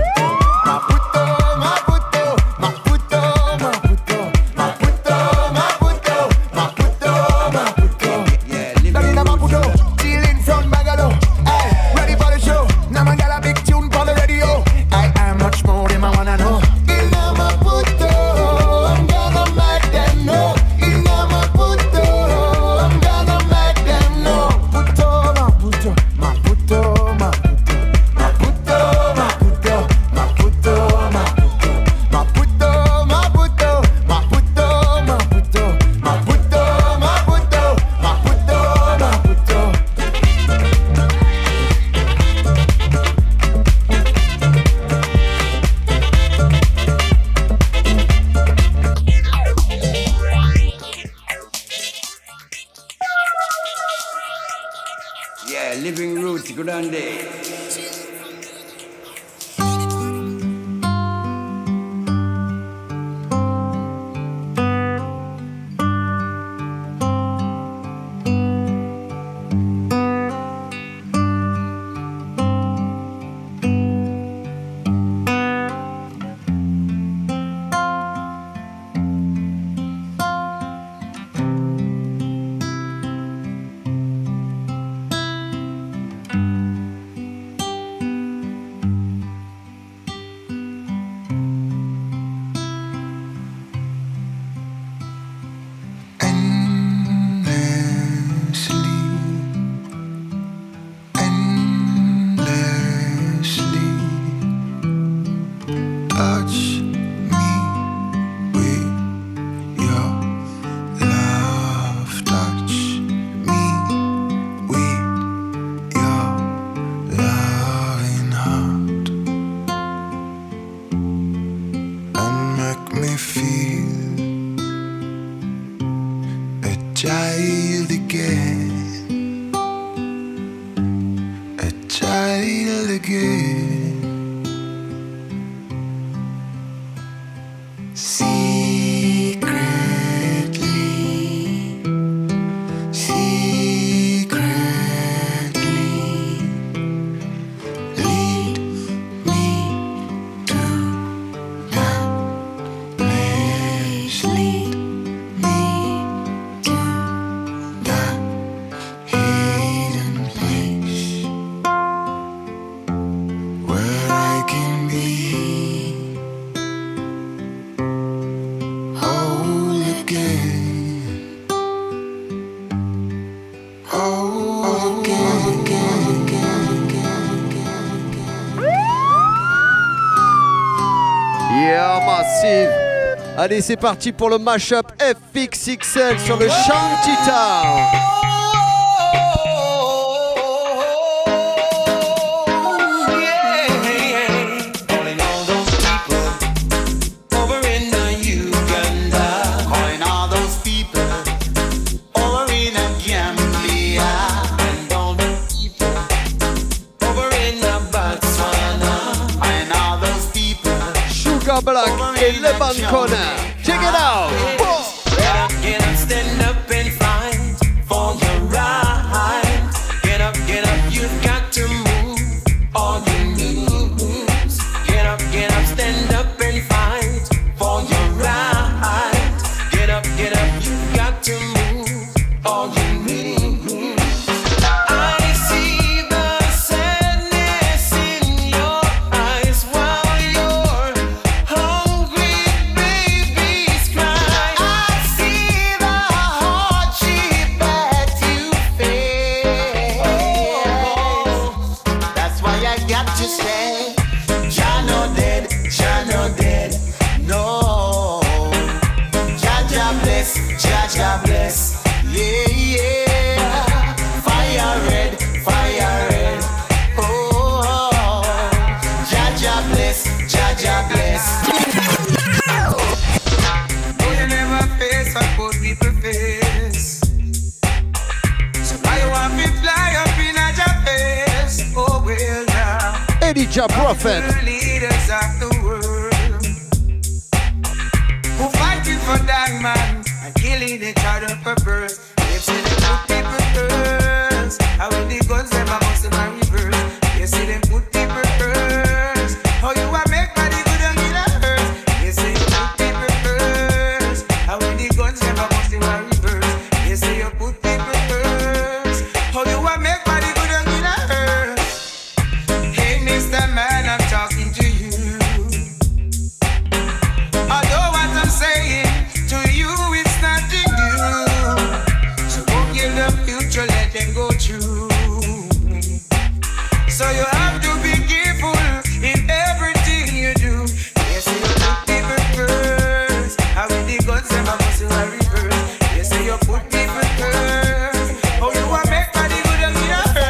Yeah, Living Roots, good on day. me feel a child again, a child again. Secretly, secretly, lead me to that place. Lead me to that hidden place where I can be whole again, whole again, again, again, again, Yeah, massive. Allez, c'est parti pour le mashup F X X L sur le Shanty Town. Calling all those people over in Uganda. Calling all those people over in Gambia. And all the people over in Botswana. And all those people Sugar Black et Levan Corner. Check it out. Get up, get up, stand up and fight for your right. Get up, get up, you've got to move all your moves. Get up, get up, stand up and fight for your right. Get up, get up, you've got to move all your moves. I see the sadness in your eyes while your hungry babies cry. I see the hardship that you face. That's why I got to say, Jah no dead, Jah no dead, no. Jah Jah bless, Jah Jah bless, yeah yeah. Fire red, fire red, oh. Jah Jah bless, Jah Jah bless. Oh, you never face what good people face. So why you want me fly up in a Jah face? Oh well now. Elijah Prophet. The leaders of the world who fighting for diamond and killing each other for birth. They say they put people first. How when the guns them a bust in a reverse. They say they put people first. How you a make body good and in a hurt. They say you put people first. How when the guns them a bust in a reverse. They say you put people first. How you a make body good and in a hurt. Hey, Mister Man, I'm talking to you. Although what I'm saying to you, it's nothing new. So go kill the future, let them go through. So you have to be careful in everything you do. Yes, you put people first. How when the guns them a bust in a reverse. Yes, you put people first. How you a make body good and in a hurt.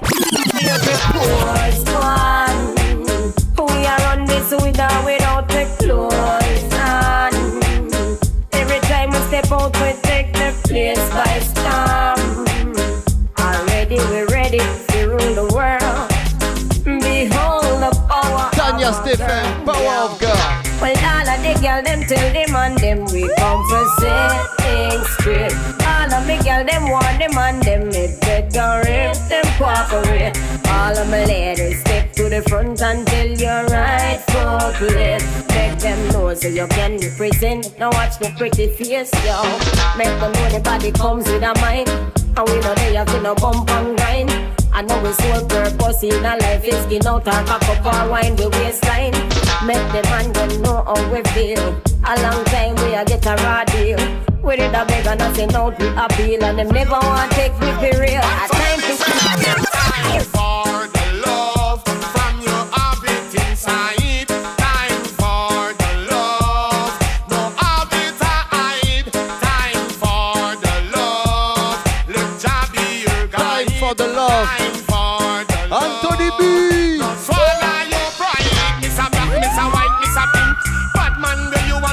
We are on this with or without the clothes on. Every time we step out, we take the place by storm. Already we're ready to rule the world. Behold the power Tanya of Stephen, God. Power of God. Well, all of the girl them tell them and them we come for setting straight. All of me girl them want them and them me better if them cooperate. All of my ladies step to the front and tell your rightful place. Make them know so you can represent. Now watch the pretty face, yo. Make them know the body comes with a mind. And we know they have to no bump and grind. I know we sole purpose in our life is skin out or cock up or wine the waistline. Make the man them know how we feel. A long time we a get a raw deal. We did a beg and nothing out we appeal. And them never want to take me for real. A time to Time for the love from your habit inside. Time for the love, no habit hide. Time for the love, let Jah be your guide. Time for the love. Time for the love. Anthony B. Swallow your pride, Miss a black, Miss a white, Miss a pink. Bad man, do you a think you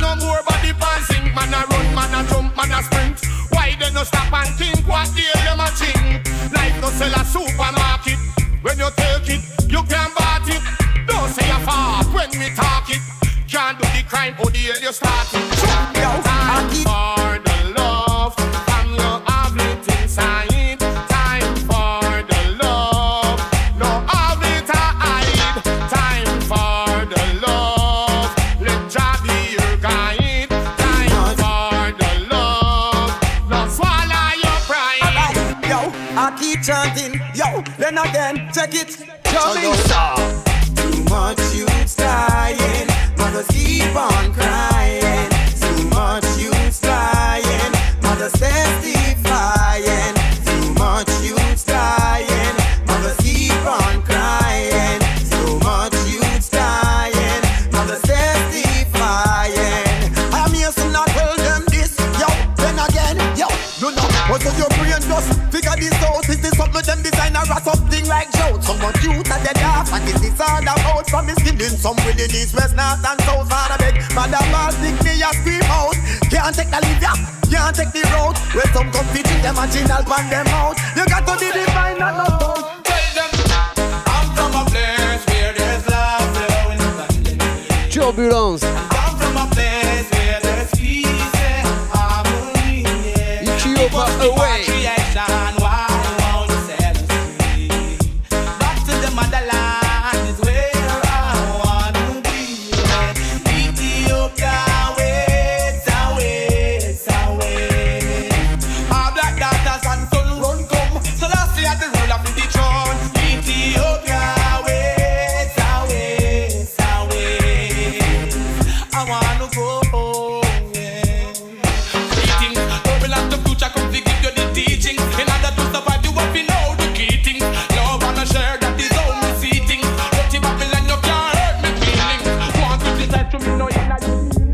no more body passing. Man a run, man a jump, man a sprint. Why they no stop and think what the hell them a think? Life no sell a supermarket. When you take it, you can buy it. Don't say a fart when we talk it. Can't do the crime, or the hell you start it. Time for the love, and you have it inside. Time for the love, no have it hide. Time for the love, let Jah be your guide. Time for the love, no swallow your pride. Alright, yo, I keep chanting, yo, then again, check it. Too much youths dying, mothers keep on crying. Too much youths dying, mothers testifying. Too much youths dying, mothers keep on crying. Too much youths dying, mothers testifying. I'm here to not tell them this, yo, then again, yo. You know, what does your brain just figure this out? Is this something them designer or something like Joe? Someone cute and dead off, and this is all about. From his killing some willing east, west, north and south. Father beg, mother ball, pick me a scream out. Can't take the live, can't take the road. Where some come fit in them and chinal pan them out. You got to be divine and not stone. Tell them, I'm from a place where there's love flowing. Turbulence. I'm from a place where there's peace and harmony. Ethiopia away. Creation, why won't you set us free? Back to the motherland is where I wanna be. Ethiopia waits and waits and waits. Our black daughters and sons run come, so that's the at the rule of the throne. Ethiopia waits and waits and waits. I wanna go home, yeah. Greetings, turbulent the future come to give you the teaching. In order to survive, you have to know the key things. Love and a share that is only seating. But in Babylon, you can't hurt me feelings. Want to decide to me, no, you're not.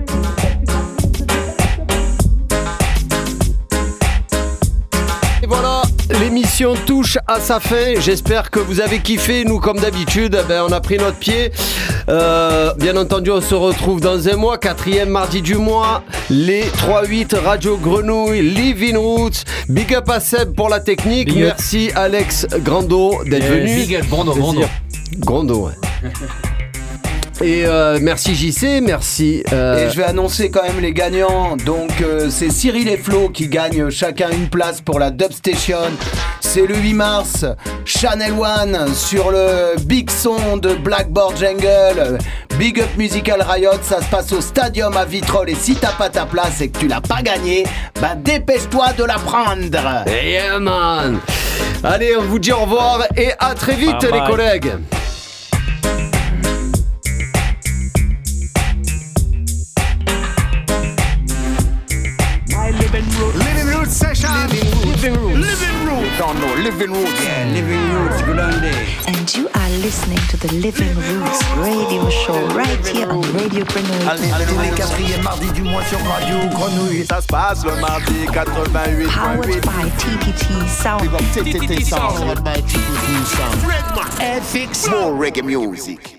Et voilà, l'émission touche à sa fin. J'espère que vous avez kiffé. Nous, comme d'habitude, ben, on a pris notre pied. Euh, bien entendu, on se retrouve dans un mois, quatrième mardi du mois. Les trois huit Radio Grenouille, Living Roots. Big up à Seb pour la technique. Big up. Merci Alex Grando d'être Yes, venu. big up, Grando, Grando. Grando, ouais. Et euh, merci J C, merci. euh, Et je vais annoncer quand même les gagnants. Donc euh, c'est Cyril et Flo qui gagnent chacun une place pour la Dub Station. C'est le huit mars, Channel One sur le big son de Blackboard Jungle. Big Up Musical Riot, ça se passe au Stadium à Vitrolles. Et si t'as pas ta place et que tu l'as pas gagnée, bah dépêche-toi de la prendre. Yeah man. Allez, on vous dit au revoir et à très vite Bye les bye. collègues. Living Roots session. Living Roots. Living Roots. Don't know. Living Roots. Yeah, Living Roots. Good on day. And you are listening to the Living Roots radio show right here on Radio Grenouille. Allez, tous les quatrièmes mardis du mois sur Radio Grenouille. Ça se passe le mardi quatre-vingt-huit point huit. Powered by T T T Sound. T T T Sound. Powered by T T T Sound. F X. More reggae music.